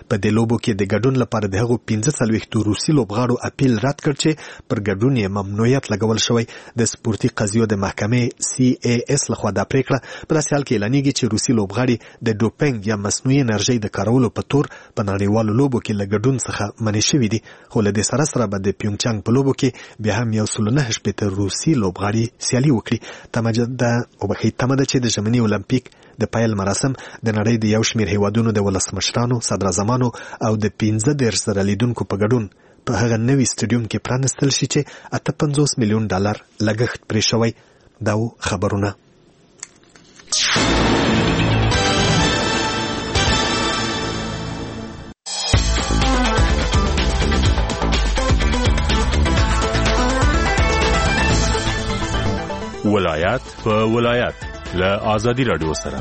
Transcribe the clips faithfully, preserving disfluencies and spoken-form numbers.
په دې لوبو کې د ګډون لپاره د هغو پنځه څلوېښتو روسي لوبغاړو اپیل رد کړ چې پر ګډون یې ممنوعیت لګول شوی. د سپورتي قضیو د محکمې سی ای اس لخوا دا پریکړه په داسې حال کې اعلانېږي چې روسي لوبغاړي د ډوپینګ یا مصنوعي انرژي د کارولو په تور په نړیوالو لوبو کې له ګډون څخه منع شوي دي. خو له دې سره سره به د پیونګچانګ په لوبو کې بیا هم یو سل نهه شپېته روسي لوبغاړي سیالي وکړي. تمه ده وبخښئ تمه ده چې د ژمني اولمپیک د پیل مراسم د نړۍ د یو شمېر هیوادونو د ولسمشرانو، صدراعظمانو او د پنځه دېرش زره لیدونکو په ګډون په هغه نوي سټیډیوم کې پرانستل شي چې اته پنځوس میلیون ډالر لګښت پرې شوی. دا خبرونه ولایت په ولایت له آزادی رادیو سره.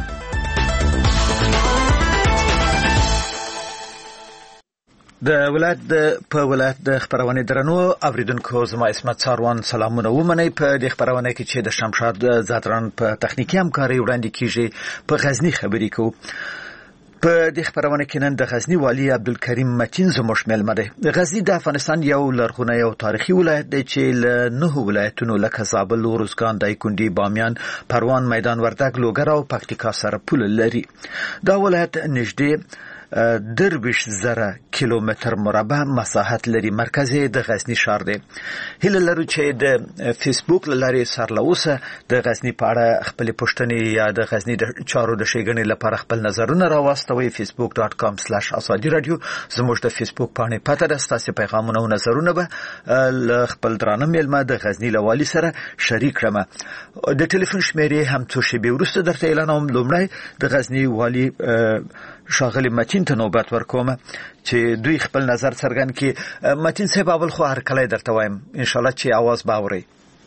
د ولایت په ولایت د خبرونه درنو اوریدونکو زما اسمت څاروان سلامونه ومنئ. په دې خبرونه کې چې د شمشاد زادران په تخنیکی همکاري وړاندې کیږي په غزنی خبرې کوو. په دې خبرونه کې نن د غزنی والی عبدالکریم متین زموږ مېلمه دی. غزنی د افغانستان یو لرغونی او تاریخي ولایت دی چې له نه ولایتونو لکه زابل، روزګان، دایکنډي، بامیان، پروان، میدان وردګ، لوګر او پکتیکا سره پوله لري. دا ولایت نږدې درویش زره کیلومتر مربع مساحت لري. مرکز د غزنی ښار دی. هیله لرو چې د فیسبوک لارې سرلوسه د غزنی په اړه خپل پوښتنې یا د غزنی د چارو د ښېګڼې لپاره خپل نظرونه راوستوي. فیسبوک ډاټ کام سلاش ازادي رادیو زموږ د فیسبوک باندې پته ده. ستاسو پیغامونه او نظرونه به خپل درانه میلمه د غزنی لوالي سره شریک کړم. د ټلیفون شمیرې هم څو شېبې وروسته درته اعلانوم. لومړی د غزنی والی شاغلی متین ته نوبت ورکوم چې دوی خپل نظر څرګند کړي. متین صاحب اول خو هر کله درته وایم ان شاء الله چې आवाज باوري.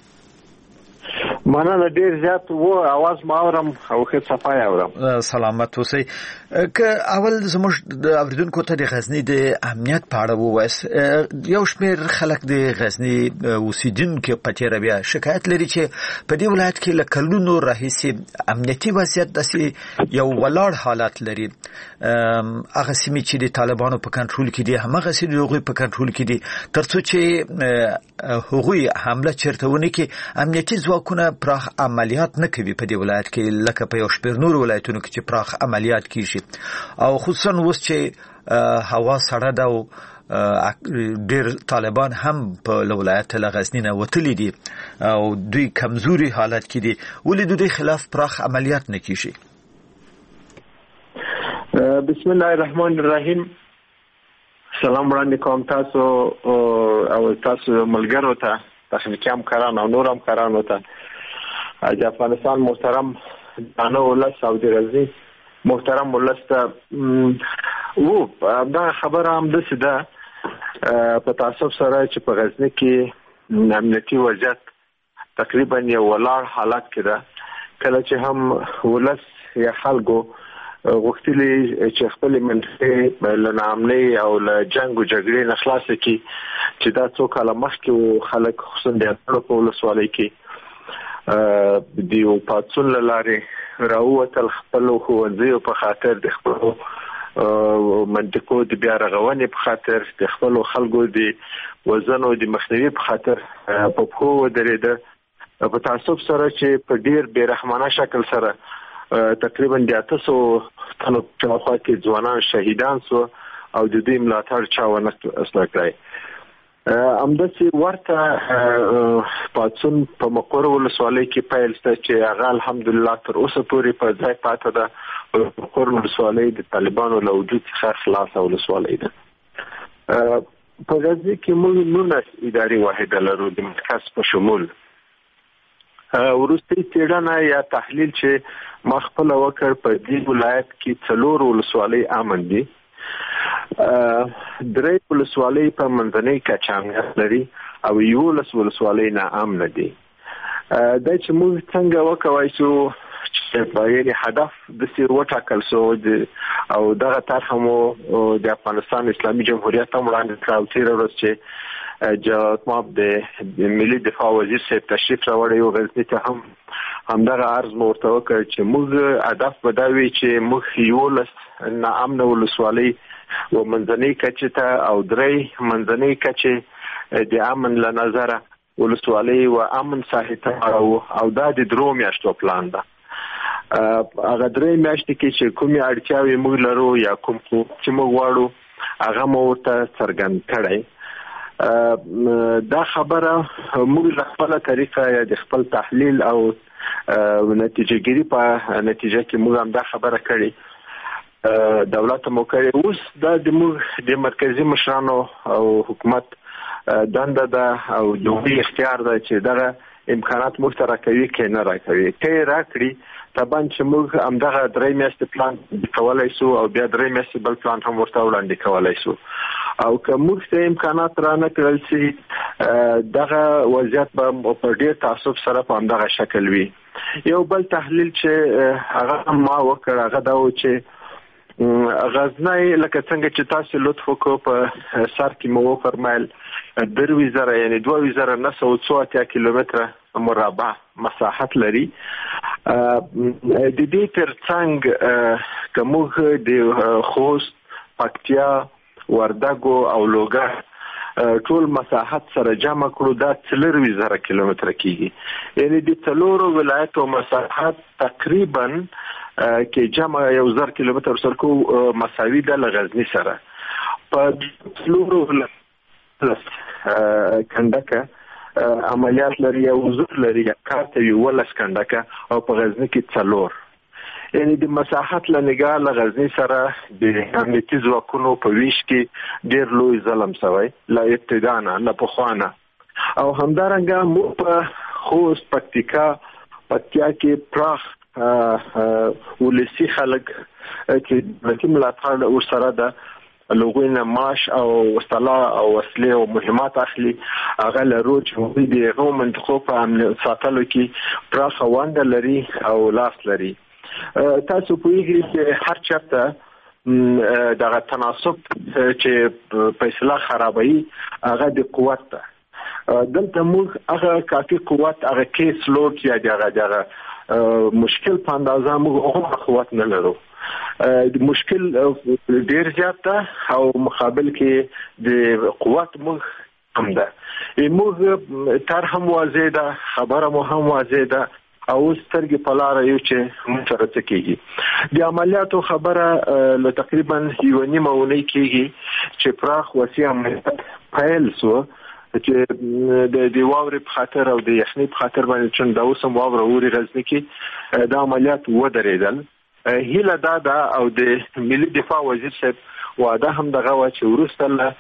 مننه ډیر زیات وو आवाज ما اورم او ښه صفای اورم. سلامت اوسئ. که اول زموږ د اوریدونکو ته د غزنی د امنیت په اړه ووایاست. یو شمېر خلک د غزنی اوسیدونکو په تیر بیا شکایت لري چې په دې ولایت کې له کلونو راهیسې امنیتي وضعیت داسې یو ولاړ حالت لري. هغه سیمې چې د طالبانو په کنټرول کې دي همغه سیمې د هغوی په کنټرول کې دي، ترڅو چې هغوی حمله چیرته ونه کړي. امنیتي ځواکونه پراخ عملیات نه کوي په دې ولایت کې لکه په یو شمېر نور ولایتونو کې چې پراخ عملیات کیږي. او خصوصا اوس چې هوا سړه ده او ډېر طالبان هم په ولایت له غزنی نه وتلي دي او دوی کمزوري حالت کې دي، ولې د دوی خلاف پراخ عملیات نه کیږي؟ بسم الله الرحمن الرحیم. سلام وړاندې کوم تاسو او تاسو ملګرو ته، تخنیکی همکاران او نور همکارانو ته. د افغانستان محترم دانه ولس او د غزنی محترم ولس ته وو دا خبره هم داسې ده په تاسف سره چې په غزنی کې امنیتي وضعیت تقریبا یو ولاړ حالت کې ده. کله چې هم ولس یا خلکو غوښتلي چې خپل منطقې له ناامنۍ او له جنګ او جګړې نه خلاص کړي، چې دا څو کاله مخکې خلک خصوصا د اتڼ په ولسوالۍ کې د یو پاڅون له لارې راووتل، خپلو ښوونځیو په خاطر، د خپلو منطقو د بیا رغونې په خاطر، د خپلو خلکو د وزن او د مخنیوي په خاطر په پښو ودرېده. په تعصب سره چې په ډیر بېرحمانه شکل سره تقریبا د اته سوه تنو په شاوخوا کې ځوانان شهیدان سو او د دوی ملاتړ چا ونه اصلاح کړی. همداسې ورته پاڅون په مقر ولسوالۍ کې پیل شو چې هغه الحمدلله تر اوسه پورې په ځای پاتې ده. مقر ولسوالۍ د طالبانو له وجود څخه خلاصه ولسوالۍ ده. په غزني کې موږ نولس اداري واحده لرو د مرکز په شمول. وروستي څېړنه یا تحلیل چې ما خپله وکړ په دې ولایت کې څلور ولسوالۍ امن دي. درې ولسوالۍ په منځنۍ کچه امنیت لري او یولس ولسوالۍ ناامنه دي. دا چې موږ څنګه وکوای شو چې په هدف د سیر وټاکل شو او دغه طرحه مو د افغانستان اسلامي جمهوریت هم وړاندې کړه او تېره ورځ چې جواد ماب د ملي دفاع وزیر صاحب تشریف راوړی و غزني ته هم همدغه عرض مو ورته وکړ چې موږ هدف به دا وي چې موږ یولس ناامنه ولسوالۍ و منځنۍ کچې ته او درې منځنۍ کچې د امن له نظره ولسوالۍ و امن ساحې ته او دا د درو میاشتو پلان ده. هغه درې میاشتې کې چې کومې اړتیاوې موږ لرو یا کوم چې موږ غواړو هغه مو ورته څرګند کړی. دا خبره موږ له خپله طریقه یا د خپل تحلیل او نتیجه ګیری په نتیجه کې موږ هم دا خبره کړې. دولت مو کړی اوس دا د موږ د مرکزی مشرانو او حکومت دنده ده او دوی اختیار ده چې دغه امکانات موږ ته راکوي کې نه راکوي. کې راکړي طبعا چې موږ همدغه درې میاشتې پلان کولای شو او بیا درې میاشتې بل پلان هم ورته وړاندې کولای شو. او که موږ ته امکانات را نه کړل شي دغه وضعیت به په ډېر تعصب سره په همدغه شکل وي. یو بل تحلیل چې هغه ما وکړ هغه دا و چې غزنی لکه څنګه چې تاسو لطف وکړو په سر کې مو وفرمایل دروي زره یعنی دوه زره نه سوه څو اتیا کیلومتره مربع مساحت لري. د دې ترڅنګ که موږ د خوست، پکتیا، وردګو او لوګر ټول مساحت سره جمع کړو دا څلور زره کیلومتره کیږي. یعنی د څلورو ولایتو مساحت تقریبا کې جمع یو زر کیلومتر سره کو مساوي ده له غزنی سره. په څلورو کندکه عملیات لري او حضور لري کارته یو ولس کندکه او په غزنی کې څلور. یعنی د مساحت له نگاه له غزنی سره د امنیتي ځواکونو په ویش کې ډېر لوی ظلم شوی له ابتدا نه له پخوانه. او همدارنګه مو په خوست، پکتیکا، پکتیا کې پراخ ولسی خلک چې د ملاتړ ورسره ده لوګوینه معاش او وسله او وسلې او مهمات اخلي هغه له روج د غو منطقو په امن ساتلو کې پراخ ونده لري او لاس لري. تاسو پوهیږئ چې هر چاته دغه تناسب چې فیصله خرابوي هغه د قوت ده. دلته موږ هغه کافي قوت هغه کیس لوډ یا دغه دغه مشکل په اندازه موږ هغه قوت نه لرو. مشکل ډیر زیات ده او مقابل کې د قوت موږ هم ده. موږ تر هم واضح ده، خبره مو هم واضح ده او سترګې په لاره یو چې موږ سره څه کېږي. د عملیاتو خبره له تقریبا یوه نیمه اونۍ کېږي چې پراخ وسیع عملیات پیل سو چې د د واورې په خاطر او د یخنۍ په خاطر باندې چې دا اوس هم واوره اوري غزنی کې دا عملیات ودرېدل. هیله دا ده او د ملي دفاع وزیر صاحب وعده هم دغه و چې وروسته له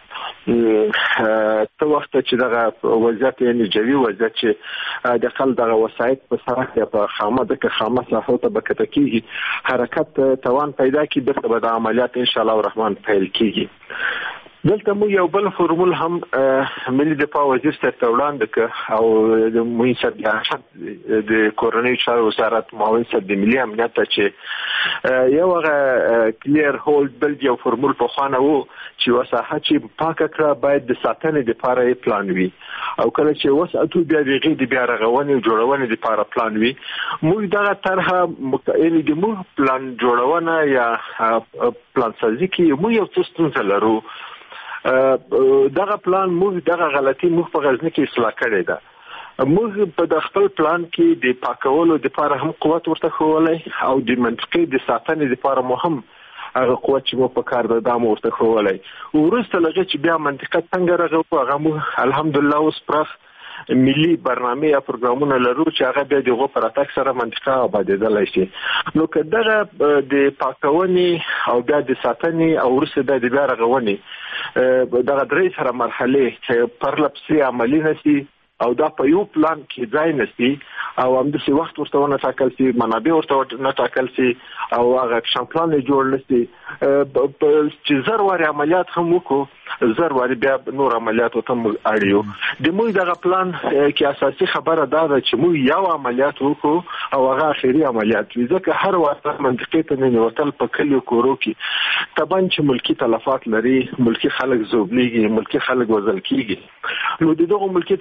څه وخت چې دغه وضعیت یعنی جوي وضعیت چې د خل دغه وسایط په سره په خامه د خامه ساحو ته بکته کیږي حرکت توان پیدا کی دغه به د عملیات ان شاء الله الرحمن پیل کیږي. دلته مو یو بل فرمول هم ملي دفاع وزیر ته وړاندې ک او د موینسر د کورنۍ چارو وزارت معاون صدر د ملي امنیت چې یو هغه کلیر هولډ بل یو فرمول په خوانه وو چې وساحه چې پاکه کړه باید د ساتنې لپاره پلان وي او کله چې وساتو بیا دغه د بیا رغونې او جوړونې لپاره پلان وي. موږ دغه طرحه متعین د موږ پلان جوړونه یا پلان سازي کې موږ یو څه ستونزه لرو. دغه پلان موږ دغه غلطي موږ په غزنی کې اصلاح کړې ده. موږ په د خپل پلان کې د پاکولو لپاره هم قوت ورته خولای او د منطقې د ساتنې لپاره مو هم هغه قوت چې مو په کار ده دا مو ورته خولای. ورسته لږ چې بیا منطقه څنګه راغو هغه مو الحمدلله اوس پراخ ملي برنامه یا پروګرامونه لرو چې هغه بیا دغه پر اتاک سره منطقه آبادېدلای شي. نو که دغه د پاکونې او بیا د ساتنې او ورسته د بیا رغونې دغه درې سره مرحله چې پرلپسې عملی نشي او دا په یو پلان کې ځای نشي او هم د څه وخت ورته نه ټاکل شي منابع ورته نه ټاکل شي او هغه شام پلان جوړ نشي چې زر واري عملیات هم وکړو زر واري بیا نور عملیات هم اړیو. د موږ دغه پلان کې اساسي خبره دا ده چې موږ یو عملیات وکړو او هغه اخیری عملیات وي ځکه هر وخت منطقې ته نه وتل په کلیو کورو کې طبعا چې ملکی تلفات لري، ملکی خلک زوبليږي، ملکی خلک وزل کیږي. نو دغه ملکی تلفات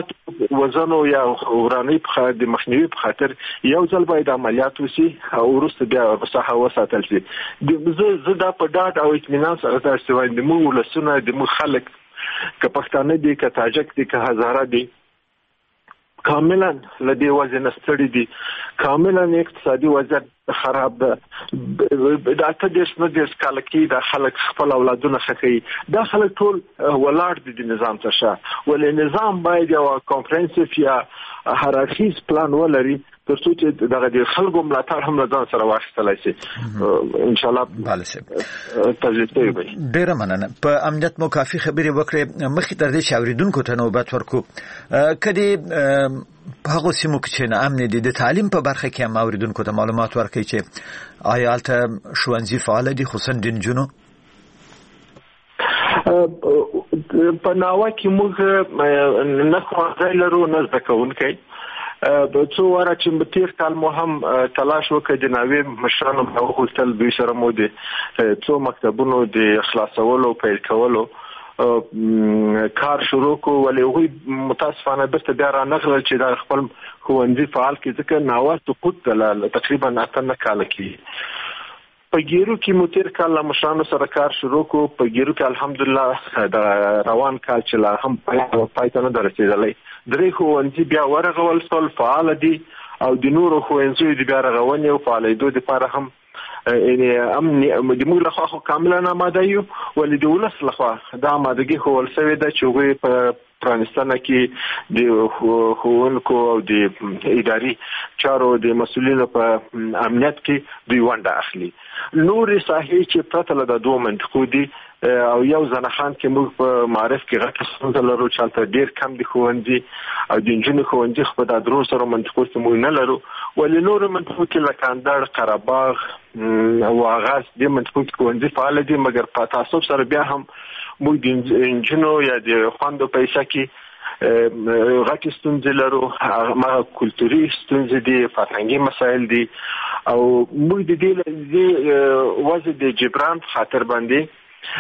مات وزن یا وراني په د مخنیوي په خاطر یو ځل باید عملیات وشي او وروسته بیا صحه وساتل شي. زه زه دا په ډاډ او اطمینان سره تاسو وایم د موږ ولسونه د موږ خلک که پښتانه دي که تاجک دي که هزاره دي کاملا لدی وزن ستړي دي، کاملا اقتصادي وضعیت خراب ده. د اته دیش نه دیش کال کې د خلک خپل اولادونه خخي، دا خلک ټول ولاړ دي د نظام څخه، ولې نظام باید یو کانفرنسیف یا هرارخیز پلان ولري ترڅو چې دغه د خلکو ملاتړ هم ځان سره واخیستل شي. ان شاء الله بالسه تجربه وي. ډیره مننه. په امنیت مو کافي خبرې وکړې، مخکې تر دې چې اوریدونکو ته نوبت ورکو، کدي په هغه سیمو کې چې نه امن دي د تعلیم په برخه کې هم اوریدونکو ته معلومات ورکړي چې آیا البته ښوونځي فعال دي خصوصا د نجونو؟ په ناوه کې موږ نه ښوونځی لرو نه زده کوونکی. څو واره چې په تیر کال مو هم تلاش وکړ د ناوې مشرانو په هوټل دوی سره مو د څو مکتبونو د خلاصولو پیل کولو کار شروع کو، ولې هغوی متاسفانه برته بیا را نغلل چې دا خپل ښوونځي فعال کړي، ځکه ناوه سقوط دله تقریبا اته نه کاله کې. په ګیرو کې مو تیر کال له مشرانو سره کار شروع کو. په ګیرو کې الحمدلله د روان کال چې لا هم پای ته نه ده رسېدلی، درې ښوونځي بیا ورغول شول، فعال دي، او د نورو ښوونځیو د بیا رغونې او فعالېدو دپاره هم یعنې امن د موږ لخوا خو کاملا آماده یو، ولې د ولس لخوا دا آمادګي ښوول شوې ده چې هغوی په پرانستنه کې د ښوونکو او د اداري چارو د مسؤلینو په امنیت کې دوی ونډه اخلي. نورې ساحې چې پرته له د دوو منطقو دي او یو زنخان کې موږ په معرف کې غټه ستونزه لرو چې هلته ډېر کم دي ښوونځي او د نجونو ښوونځي خو په دا درو سرو منطقو کې موږ نه لرو، ولې نورو منطقو کې لکه اندړ، قرهباغ او اغاز دې منطقو کې ښوونځي فعال دي، مګر په تعصب سره بیا هم موږ د نجونو یا د خویندو په حصه کې غټې ستونزې لرو. هغه کلتوري ستونزې دي، فرهنګي مسایل دي، او موږ د دې وضع د جبران په خاطر باندې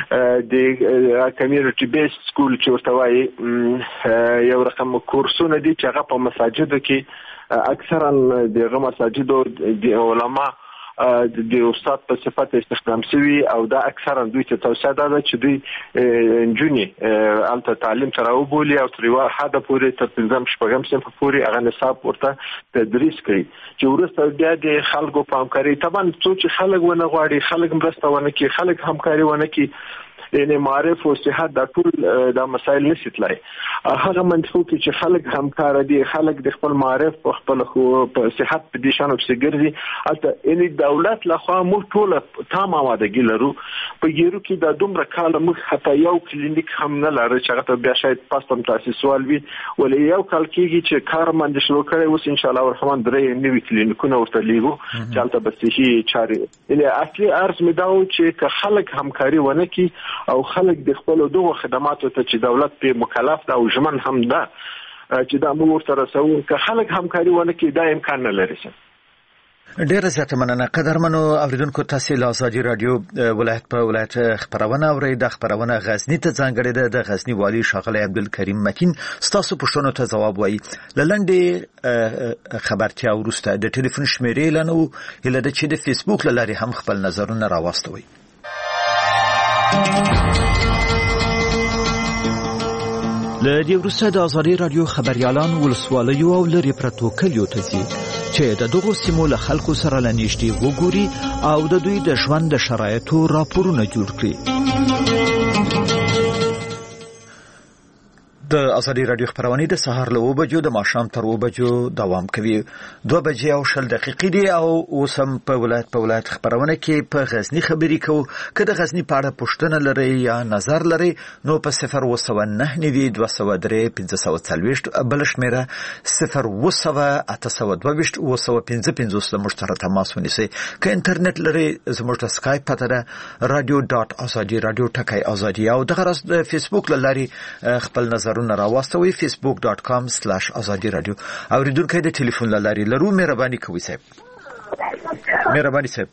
د کمیونټي بیس سکول چې ورته وایي یو رقم کورسونه دي چې هغه په مساجدو کې اکثرا دغه مساجدو د علما د استاد په صفت استخدام شوي، او دا اکثرا دوی ته توصیه ده چې دوی نجونې هلته تعلیم ته راوبولي او تر یوه حده پورې تر پنځم شپږم صنف پورې هغه نصاب ورته تدریس کړي، چې وروسته بیا د خلکو په همکاري طبعا څو چې خلک ونه غواړي، خلک مرسته ونه کړي، خلک همکاري ونه کړي، یعنی معرف او صحت دا ټول دا مسایل نشي تلای. هغه منطقو کې چې خلک همکار دي، خلک د خپل معرف په خپل خو په صحت په دي شانو په ګرځي، البته یعنی دولت لخوا موږ ټول تام آمادګي لرو. په ګیرو کې دا دومره کال موږ حتی یو کلینیک هم نه لرو چې هغه بیا شاید پاستم تاسیس والوي، ولې یو کال کېږي چې کار باندې شروع کړی، اوس ان شاء الله الرحمن درې نوي کلینیکونه ورته لیږو چې هلته به صحي چارې. یعنی اصلي عرض مې دا و چې که خلک همکاري ونه کړي او خلک د خپل دغه خدماتو ته چې دولت په مکلف ده او ژمن هم ده چې دا موږ ورته رسوو، که خلک همکاري ونه کړي دا امکان نه لري. ډیره زیاته مننه. قدرمنو اوریدونکو، تاسو له ازادي رادیو ولایت په ولایت خبرونه اورئ. د خبرونه غزنی ته ځانګړې ده. د غزنی والی ښاغلی عبدالکریم متین ستاسو پوښتنو ته ځواب وایي. لنډې خبرتیا وروسته د ټلیفون شمیرې لنو هله د چې د فیسبوک له لارې هم خپل نظرونه راوستوي. له دې وروسته د ازادي رادیو خبريالان ولسوالیو او لري پرتو کلیو ته ځي چې د دغو سیمو له خلکو سره لنیشتي وګوري او د دوی د ژوند د شرایطو راپورونه جوړ کړي. د ازادي رادیو خبرونه د سهار له وبجو د ماښام تر وبجو دوام کوي. دوه بجې او شل دقیقې دي او اوس هم په ولایت په ولایت خبرونه کې په غزنی خبرې کوو. که د غزنی په اړه پوښتنه لرئ یا نظر لرئ نو په صفر اووه سوه نهه نوي دوه سوه درې پنځه سوه څلوېښت بل شمیره صفر اووه سوه اته سوه دوه ویشت اووه سوه پنځه پنځوس له موږ سره تماس ونیسئ. که انټرنیټ لرئ زموږ د سکایپ پته ده رادیو ډاټ ازادي رادیو ټکی ازادي، او دغه راز د فیسبوک له لارې خپل نظر راواستوي facebook dot com slash azadi radio. اوریدونکو د ټلیفون له لارې لرو. مهرباني کوئ صاحب. مهرباني صاحب.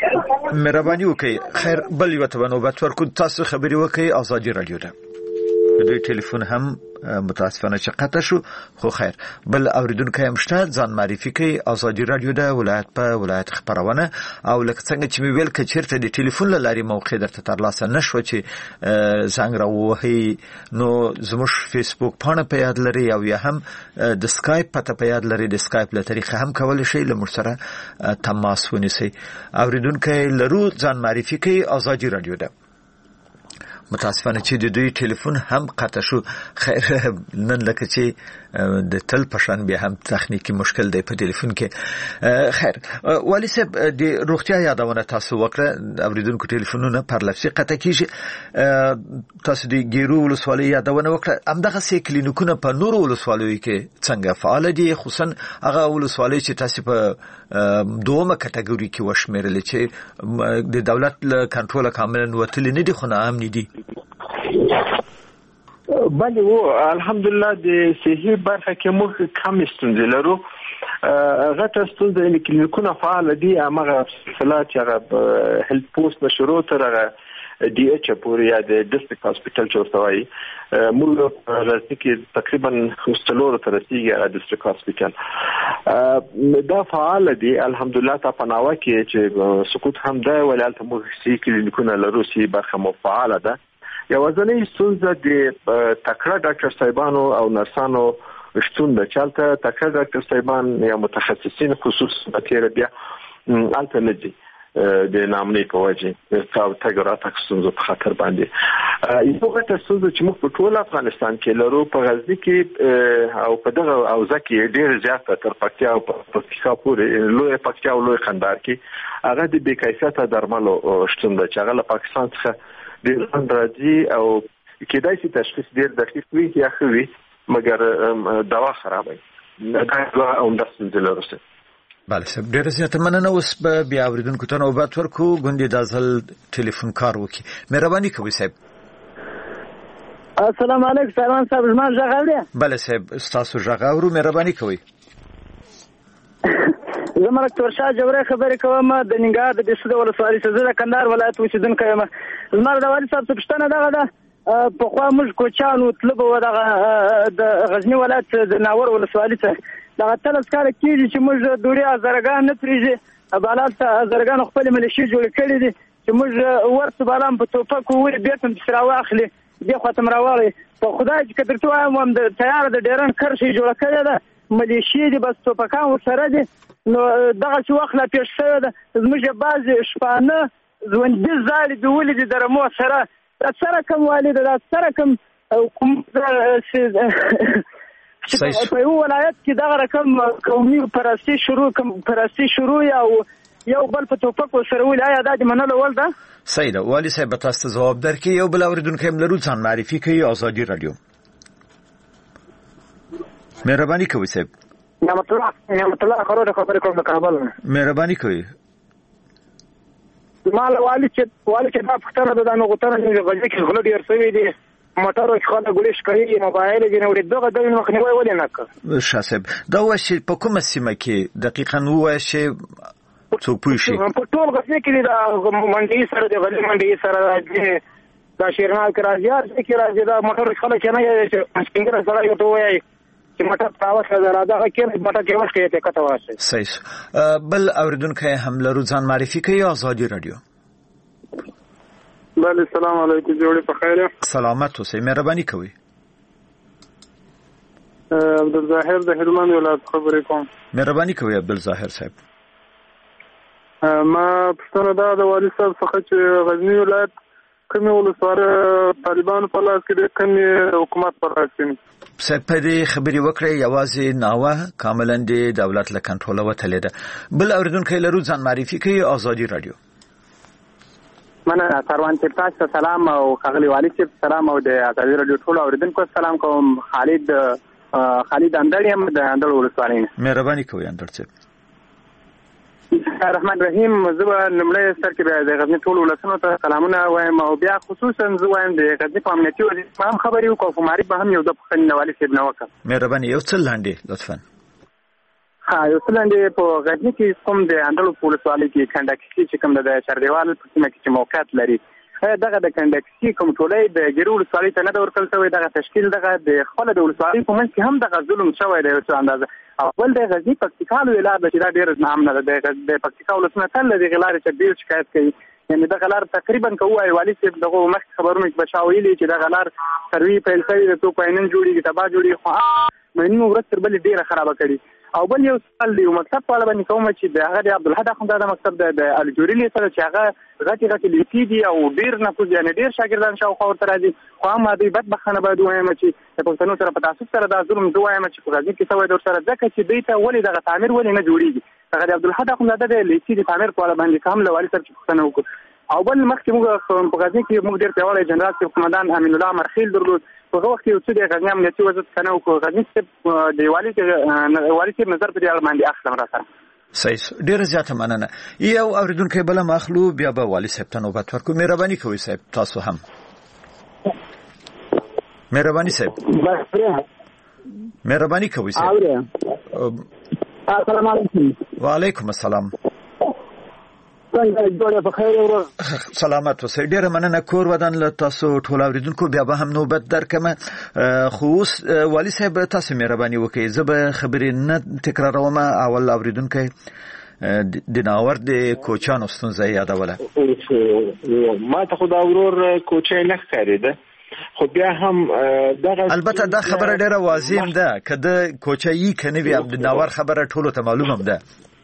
مهرباني وکړئ. خیر بل یو ته نوبت ورکړو. تاسو خبري وکړئ ازادي رادیو ته. د دوی ټلیفون هم متاسفانه چې قطع شو خو خیر بل اوریدونکو هم شته ځان معرفي کوي ازادي رادیو د ولایت په ولایت خبرونه او لکه څنګه چې ویل ک چیرته د ټلیفون لاري موقع درته ترلاسه نشو چې زنګ راوهي نو زموږ فیسبوک پاڼه په یاد لري او یا هم د اسکایپ پته په یاد لري د اسکایپ له طریقې هم کول شي له موږ سره تماس ونیسي اوریدونکو لرو ځان معرفي کوي ازادي رادیو ده متاسفانه چې د دوی ټلیفون هم قطع شو خیر نن لکه چې د تل پشان به هم تخنیکی مشکل دی په ټلیفون کې خیر ولی صاحب د روغتیا یادونه تاسو وکړه اوریدونکو ټلیفونونه پر لفظي قطع کیږي تاسو د ګیرو ولسوالۍ یادونه وکړه همدغه سې کلینیکونه په نورو ولسوالیو کې څنګه فعال دي خصوصا هغه ولسوالۍ چې تاسو په دومره کټګوري کې وشمیرل چې د دولت له کنټرول کاملا وتل نه دي خو نه امني دي بله و الحمدلله د صحي برخه کې موږ کم ستونزې لرو غټه ستونزه یې کلینیکونه فعال دي هغه فلات هغه هیلث پوسټ نشرو تر هغه ډي ایچ پورې یا د ډیسټریکټ هاسپټل چورتوي موږ راځي کې تقریبا خستلور تر رسیدي د ډیسټریکټ هاسپټل دا فعال دي الحمدلله تا پناوه کې چې سکوت هم ده ولالته موږ سي کلینیکونه لرو سي برخه مو فعال ده یو ځنې ستونزه د تکړه ډاکټر صاحبانو او نرسانو شتون د چالتہ تکړه ډاکټر صاحبان یا متخصصین خصوص په تیر بیا الټرنیټي د نامنې په وجه تاسو تګرا تاسو په خطر باندې یو غټه ستونزه چې موږ په ټول افغانستان کې لرو په غزنی کې او په دغه او ځکه ډیر زیاته تر پکتیا او پکتیا پورې لوی پکتیا او لوی خندار کې هغه د بې کیفیته درملو شتون د چغله پاکستان څخه ډیر اندازي او کېدای شي تشخیص ډیر دقیق وي یا خوي مګر دوا خرابه دا هم د څه لرسه بله سب ډیر زیاته مننه اوس به بیا اوریدونکو ته نوبت ورکو غونډې د ځل ټلیفون کار وکي مهرباني کوئ صاحب السلام علیکم سلام صاحب زما ژغ اورئ بله صاحب تاسو ژغ اورو مهرباني کوئ زما ډاکټر شاه جوړه خبرې کوم د ننګرهار د بسود ولسوالۍ څخه د کندهار ولایت اوسیدونکو یم زما د والي صاحب څخه پښتنه دغه ده په خوا موږ کوچانو طلب و دغه د غزنی ولایت د ناور ولسوالۍ څخه دغه تلس کال کېږي چې موږ دوړي ازرګان نه پریږي بالات ازرګان خپل ملشي جوړ کړی دي چې موږ ورته بالام په توپک وړي بیرته سراو اخلي دغه ختم راوړي په خدای چې کترته وایم هم د تیار د ډیرن کرشي جوړ کړی ده ملشي دي بس توپکان وسره دي نو دغه چې وخت لا پیښ شوی ده زموږ بعضې شپانه ژوندي زالې د ولې د درمو سره دا سره کوم والد دا سره کوم کوم په یو ولایت کې دغه رقم قومي پرستی شروع کوم پرستی شروع یا یو بل په توپک سره ولې آیا دا د منلو ول ده صحیح ده والي صاحب تاسو ځواب درکې یو بل اوریدونکو هم لرو ځان معرفي کوي ازادي رادیو مهرباني کوئ صاحب نعمت الله نعمت الله خبره خبره کوم کابل مهرباني کوي مال والي چې والي چې دا پختره ده نو غوتره چې غږی کې غلط ډیر سوي دي موټر خاله ګلیش کوي موبایل دې نو دغه د مخنیوي ولې نه کوي شاسب دا وشي په کومه سیمه کې دقیقاً وشي څو پوښي په ټول غزنی کې دا منډي سره د غلي منډي سره دا شیرنال کې راځي چې راځي دا موټر خاله چې نه چې څنګه سره یو توي چې مټه تاوسه زراده کې مټه کې وښه ته کته واسه صحیح بل اوریدونکو هم لرو ځان معرفي کوي ازادي رادیو بله السلام علیکم جوړې په خیر سلامت اوسئ مهرباني کوئ عبدالظاهر د هلمند ولایت خبرې کوم مهرباني کوئ عبدالظاهر صاحب ما پښتنه دا د والي صاحب څخه چې غزنی ولایت کومه ولسوالۍ طالبانو په لاس کې د کومه حکومت په لاس کې صاحب په دې خبرې وکړې یوازې ناوه کاملا د دولت له کنټرول وتلې ده بل اوریدونکو لرو ځان معرفي کوي ازادي رادیو من سروان چې تاسو سلام او خغلی والي چې سلام او د ازادي رادیو ټول اوریدونکو سلام کوم خالد خالد اندړ یم د اندړ ولسوالۍ مهرباني کوئ اندړ صاحب الرحمن الرحیم زه لمړی سر کې د غزنی ټول ولسونو ته سلامونه وایم او بیا خصوصا زه وایم د غزنی په امنیتي وضعیت هم خبرې وکړو خو معرف به هم یو د پوښتنې والي صاحب نه وکړم مهرباني یو څه لاندې لطفا ها یو څه لاندې په غزنی کې کوم د اندړو په ولسوالۍ کې کنډکي چې کوم د چردیوال په سیمه کې چې موقعیت لري دغه د کنډکسي کوم ټولې د ګیرو ولسوالۍ ته نه د ورکړل شوی دغه تشکیل دغه د خپل د ولسوالۍ په منځ کې هم دغه ظلم شوی دی څه اندازه اول د غزنی پکتیکا ولایت د چې ډېر نام نه ده د پکتیکا ولسمه تل د غلار چې ډېر شکایت کوي یعنی د غلار تقریبا کوه والی چې دغه مخ خبرونه کې بچاویلي چې د غلار سروي په الفي د تو پاینن جوړي تبا جوړي خو مېنو ورته تر بل ډیره خراب کړي او بل یو سوال دی مکتب په اړه باندې کوم چې د هغه د عبدالحد اخوند د مکتب د الجوري سره چې هغه غټي غټي لیکي دي او ډیر نه کوم یعنی ډیر شاګردان شاو خو ورته راځي خو هم دې بد بخنه باید وایم چې د پښتنو سره په تاسو سره د ظلم دوه وایم چې په غزنی کې سوي د سره ځکه چې دوی ته ولې دغه تعمیر ولې نه جوړیږي هغه د عبدالحد اخوند د لیکي د تعمیر په اړه باندې کوم لوالي سره پښتنه وکړي او بل مخکې موږ په غزنی کې موږ ډیر پیاوړی جنرال صاحب قومندان امین الله مرخیل درلود په هغه وخت کې چې د غزنی امنیتي وضعیت کنه او غزنی صاحب د والی کې والی کې نظر په دې اړه باندې اخلم را سره صحیح ډیر زیاته مننه یو اوریدونکو بل مخلو بیا به والی صاحب ته نوبت ورکو مهرباني کوئ صاحب تاسو هم مهرباني صاحب مهرباني کوئ صاحب السلام علیکم وعلیکم السلام څنګه جوړه په خیر ورو سلامت اوسئ ډیره مننه کور ودان له تاسو ټول اوریدونکو بیا به هم نوبت درکمه خو اوس والی صاحب تاسو مهرباني وکړئ زه به خبرې نه تکراروم اول اوریدونکو د ناور د کوچانو ستونزه یادوله ما ته خو دا ورور کوچې نه ښکارېده خو بیا هم دغه البته دا خبره ډیره واضح ده کده کوچې کنه وی د ناور خبره ټولو ته معلومه ده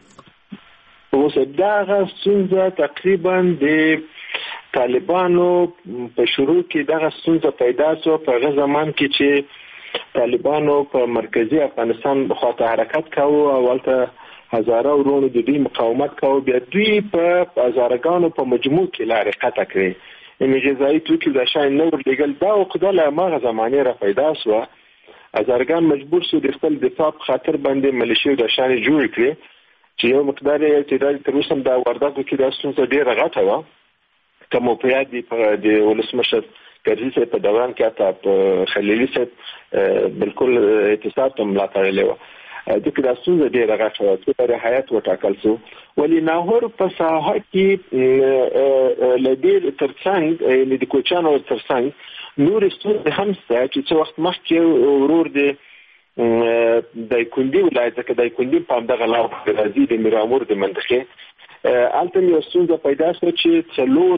اوس دغه ستونزه تقریبا د طالبانو په شروع کې دغه ستونزه پیدا شو په هغه زمان کې چې طالبانو په مرکزی افغانستان بخواته حرکت کاوه اولته هزاره ورونو د دې مقاومت کاوه بیا دوی په هزارګانو په مجموع کې لارې قطع کړې یعنی غذایی توکي د شاین نور لګل دا او قدله ماغه زمانه را پیدا شو هزارګان مجبور شو د خپل دفاع خاطر باندې ملیشیا د شان جوړ کړي چې یو مقدار یې چې د تر اوسه د وردګو کې د ستونزې ډیره غټه و کوم په یاد دی په د ولسمشر ګرځي چې په دوران کې اته په خلیلي چې بالکل اتصال ته ملاتړ لیو د کې د ستونزې ډیره غټه و چې پر حیات وټاکل شو ولی ناهور په ساحه کې لدې ترڅنګ د کوچانو ترڅنګ نور ستونزې هم شته چې څو وخت مخکې ورور دی د کندي ولایت کې د کندي په دغه لار راځي د میرامور د منطقه الته یو ستونزه پیدا شو چې څلور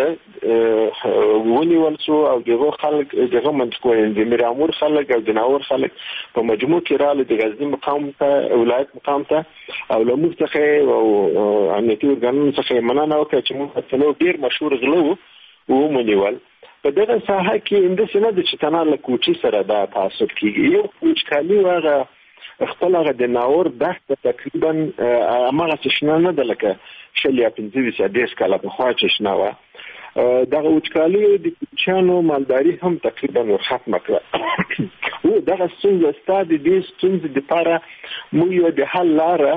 غله ونیول شو او دغه خلک دغه منطقه د میرامور خلک او د ناور خلک په مجموع کې رااله د غزنی مقام ته ولایت مقام ته او لموږ څخه او امنیتي ورګانونو څخه مننه وکړه چې موږ څلور ډیر مشهور غله وو ونیول په دغه ساحه کې اندسه نه د چتنا له کوچي سره دا تاسو کېږي یو کوچکالي واغه خپل هغه د ناور دښت تقریبا امغه شنه نه ده لکه شلیا پنځه ویشت دیش کاله په خوا چې شنه و دغه کوچکالي د کوچانو مالداري هم تقریبا ختمه کړه او دغه څنګه ستاد دې څنګه د لپاره مو یو د حل لاره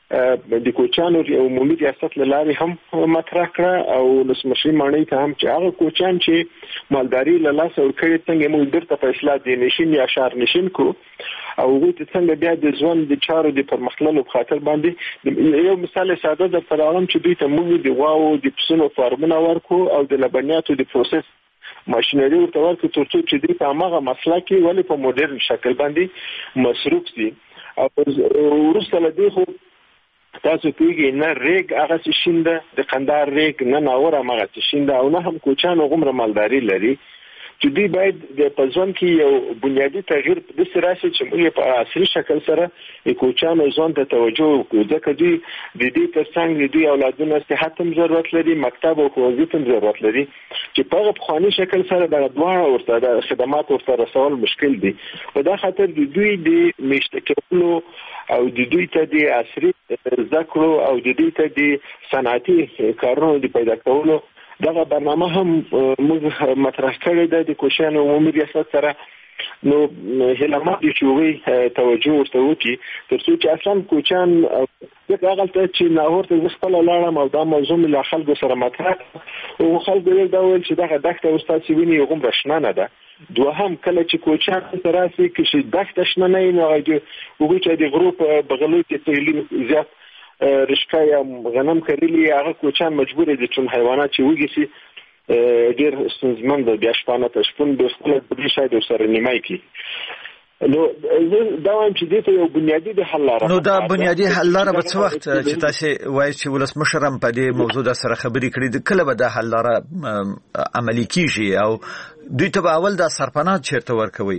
د کوچانو عمومي ریاست لاري هم مطرح کړه او لسمشي معنی ته هم چې هغه کوچان چې مالداري له لاس ور کړی څنګه موږ درته په اصلاح دي نشین یا شهر نشین کو او وګورئ څنګه بیا د ځوان د چارو د پرمختللو په خاطر باندې یو مثال ساده د پرالم چې دوی ته موږ د واو د پسونو فارمونه ورکو او د لبنیاتو د پروسس ماشينري ورته ورکو ترڅو چې دوی په هغه مسله کې ولې په موډرن شکل باندې مصروف دي او ورسره د خو تاسو پیږي نه ریګ هغه شینده د قندار ریګ نه ناوره هغه شینده او نه هم کوچانو غمر مالداري لري چې دوی باید د پزون کې یو بنیادی تغییر د سراسي چې موږ په عصري شکل سره کوچانو ځان ته توجه وکړو ځکه دوی د دې ترڅنګ دوی اولادونو صحت هم ضرورت لري مکتب او ښوونځي هم ضرورت لري چې په خاني شکل سره د دواړو ورته د خدمات ورته رسول مشکل دي په دا خاطر دوی د مشتکلو او د دوی ته د عصري ذکر او د دوی ته د صنعتي کارونو د پیدا کولو دغه برنامه هم موږ مطرح کړی دی د کوشانو عمومي ریاست سره نو هلمه د شوی توجه ورته وکړي ترڅو چې اصلا کوچان دغه غلطه چې ناهور ته خپل لاړم او دا موضوع له خلکو سره مطرح او خلکو یې دا ویل چې دغه دښته استاد سیویني غوم رښنا نه ده دوهم کله چې کوچان سره سي کې دښته شنه نه نه وګورئ چې د غروپ بغلو کې تهلی زیات رشکای غنم کړلی هغه کوچان مجبور دي چې حیوانات چې وګي سي ډیر ستونزمن دی. بیا شپانه ته شپون د خپل د شاید سره نیمای کی نو دا وایم چې دې ته یو بنیادی د حل لاره نو دا بنیادی حل لاره به څه وخت چې تاسو وایي چې ولسمشر هم په دې موضوع د سره خبرې کړې د کله به د حل لاره عملی کیږي او دوی ته به اول د سرپناه چیرته ورکوي؟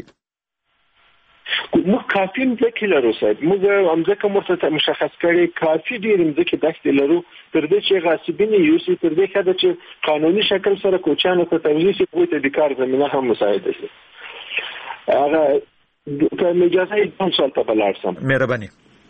موږ کافي ځکه لرو صاحب موږ هم ځکه مرته مشخص کړي کافي ډیر ځکه داسې لرو تر دې چې غاصبین یوسي تر دې کده چې قانوني شکل سره کوچانو ته توجیه کوي ته د کار زمينه هم مساعده شي. هغه که اجازه یې هم سوال ته بلارسم. مهرباني.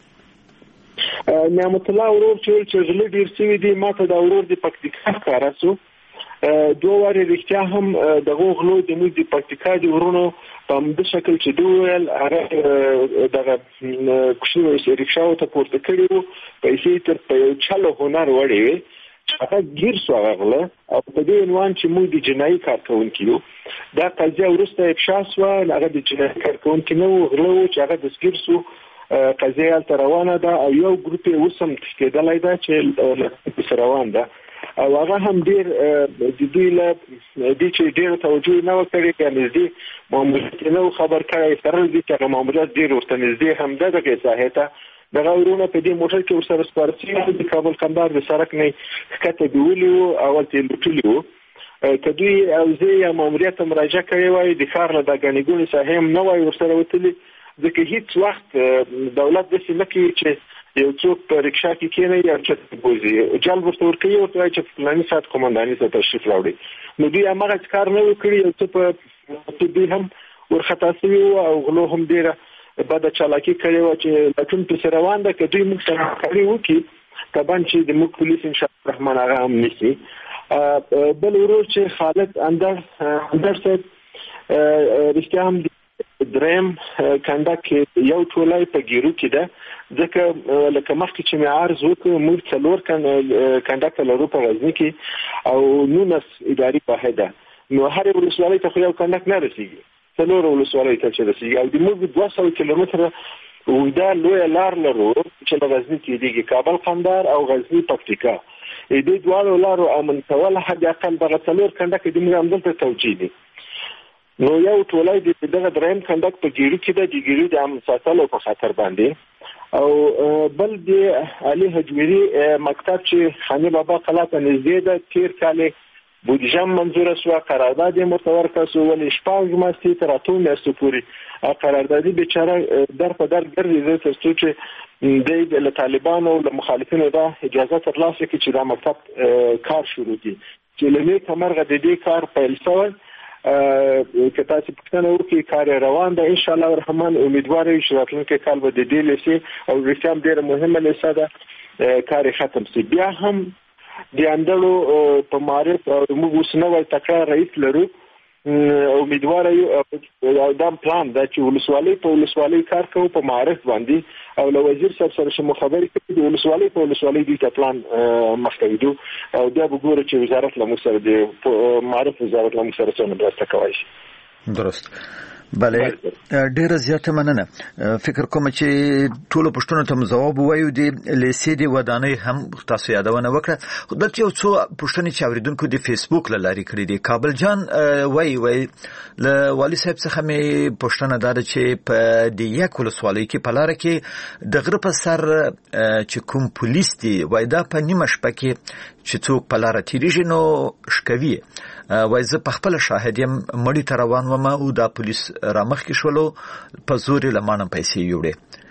نعمت الله ورور چې چې غلي ډیر سوي دي ماته دا ورور د پکتیکا کاراسو دوه واره رښتیا هم د غوغلو د موږ د پکتیکا د ورونو په د شکل چې دویل هغه دغه کوشش ریکشاو ته پورته کړیو پیسې تر په چلو هنر وړي هغه گیر سو غغله او په دې عنوان چې موږ د جنایي کارکونکو دا قضیه ورسته افشا سو هغه د جنایي کارکونکو نو غلو چې هغه د سګیر سو قضیه تر روانه ده او یو ګروپ یې وسم کېدلای دا چې روان ده او هغه هم ډیر د دوی له دې چې ډیر توجه نه وکړي کنه دې ماموریت نو خبر کړی سره دې چې ماموریت ډیر ورته نږدې هم ده دغه ساحته دغه ورونه په دې موټر کې ورسره سپارسي د کابل کندهار د سړک نه کته دیولیو اول تل ټلیو کدی او زه یا ماموریت مراجعه کړی وای د کار له دغنګونی ساهم نه وای ورسره وتلی ځکه هیڅ وخت دولت د سیمه چې یو څوک په رکشا کې کېنه یا چې بوزي جال ورته ورکوي او ته چې فلاني سات قومنداني ته تشریف راوړي نو دوی هغه کار نه وکړي او څه په دوی هم ورخطا شوی او غلو هم ډیره بعد چالاکی کړي و چې لکه په روان ده کې دوی موږ سره کړی و کې طبعا چې د موږ پولیس ان شاء الله الرحمن هغه هم نشي بل ورور چې خالد اندر اندر څه رښتیا هم دریم کنده کې یو ټولای په ګیرو کې ده ځکه لکه مخکې چې مې عرض وکړ موږ څلور کنده کې لرو په غزنی کې او نونس اداري واحده نو هر ولسوالۍ ته یو کنده نه رسیږي څلور ولسوالۍ ته چې رسیږي او د موږ دوه سوه کیلومتره ودا لوی لار لرو چې د غزنی کې دیږي کابل قندهار او غزنی پکتیکا دې دوه لارو امن کول حد اقل دغه څلور کنده کې د موږ عمل ته توجیه دي نو یو ټولای د دغه دریم کندک په ګیرو کې د ګیرو د امن ساتلو په خاطر باندې او بل د علي حجويري مکتب چې خاني بابا قلعه ته نږدې ده تیر کال بودیجه منظور شو قرارداد متور کسو ول شپږ ماستي تر اته میاشتې پورې قراردادي بیچاره در په در ګرځي تر څو چې د طالبانو او د مخالفینو د اجازه ترلاسه کړي چې دا مکتب کار شروع کړي چې لمه کمرغه د دې کار پیل شوی که تاسو پښتنه وکي کار روان ده ان شاء الله الرحمن امیدوار یم چې راتلونکي کال به د دې لسی او رسام ډیره مهمه لسه ده کار ختم شي بیا هم د اندلو په معرف او موږ وسنوي تکرار رئیس لرو امیدوار یو دا پلان دا چې ولسوالۍ په ولسوالۍ کار کوو په معرف باندې او له وزیر صاحب سره چې مخابري کوي د ولسوالۍ په ولسوالۍ د پلان مخکې دو او دا وګوره چې وزارت له موږ سره د معرف وزارت له موږ سره څنګه مرسته کوي. درست. بله ډیره زیاته مننه. فکر کوم چې ټول پښتون ته جواب وایو د لیسې د ودانۍ هم تاسو یادونه وکړه دلته یو څو پښتني چې اوریدونکو د فیسبوک لاري کړی دي کابل جان وای وای له والي صاحب څخه مې پښتنه دار چې په د یک ولسوالۍ کې په لار کې د غره په سر چې کوم پولیس دی وای دا په نیمه شپه کې چې څوک په لار تیریږي نو شکوي وای زه په خپل شاهد یم مړی تر روان ومه او دا پولیس رامخ کې شولو په زور لمانه پیسې یوړې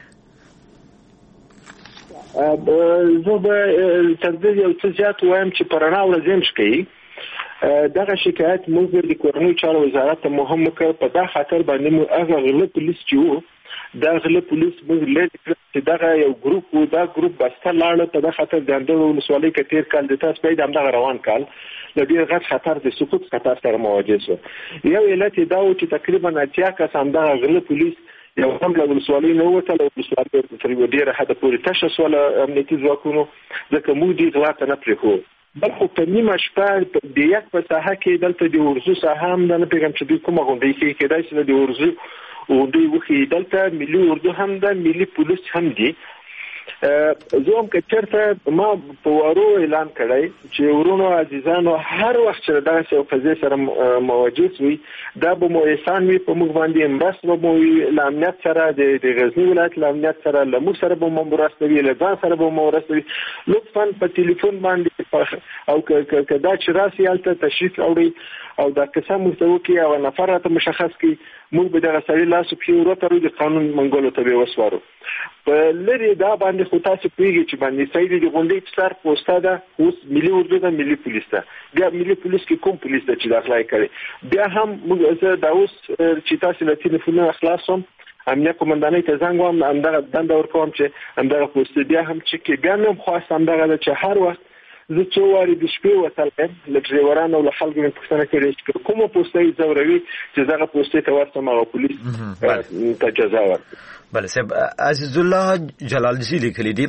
زه به تر دې یو څه زیات وایم چې پرانا ورځم شکي دغه شکایت موږ د کورنۍ چارو وزارت ته مهم کړ په دا خاطر باندې موږ هغه غله پولیس چې دا غله پولیس موږ لید چې دغه یو ګروپ و دا ګروپ بسته لاړ په دا خاطر د اندلو ولسوالۍ کې تیر کال د تاسو په دغه روان کال د ډیر غټ خطر د سقوط خطر سره مواجه شو یو علت دا و چې تقریبا اتیا کسان د غله پولیس یو هم له ولسوالۍ نه وته له ولسوالۍ تر یو ډیر حد پورې تشخص ولا امنیتي ځواکونو ځکه موږ دې غلاطه نه پرېخو بلکې په نیمه شپه د یک په ساحه کې دلته د ورزو ساحه هم نه پیغام چې کومه غونډه کې کېدای شي د ورزو او دوی وخی دلته ملي اردو هم ده ملي پولیس هم دي زوم کې چرته ما په ورو اعلان کړی چې ورونو عزیزانو هر وخت چې دا څه قضیه سره موجود وي دا به مو احسان وي په موږ باندې مرسته به مو وي له امنیت سره د غزنی ولایت له امنیت سره له موږ سره به مو مرسته وي له ځان سره به مو مرسته وي لطفا په ټلیفون باندې او که دا چې راسي هلته تشریف راوړي او دا قسم مستوي کې او نفرات مشخص کې موږ به د غسړي لاس په ورته د قانون منګولو ته به وسوارو په لری دا باندې خو تاسو پیږي چې باندې سید د غونډې څار پوسټه ده اوس ملي اردو ده ملي پولیس ده بیا ملي پولیس کې کوم پولیس ده چې داخلي کوي بیا هم موږ دا اوس چې تاسو له تلیفون اخلاصوم امنیت قومندانۍ ته زنګ وم همدغه دنده ورکوم چې همدغه پوسټ بیا هم چې بیا هم خواست همدغه چې هر وخت زه څو واري د شپې وتلم له ډرایورانو له خلکو مې پوښتنه کړې چې کومه پوسټه زوروي چې دغه پوسټه ته ورته ما پولیس ته جزا ورکړي. بله صاحب عزیز الله جلالزی لیکلی دی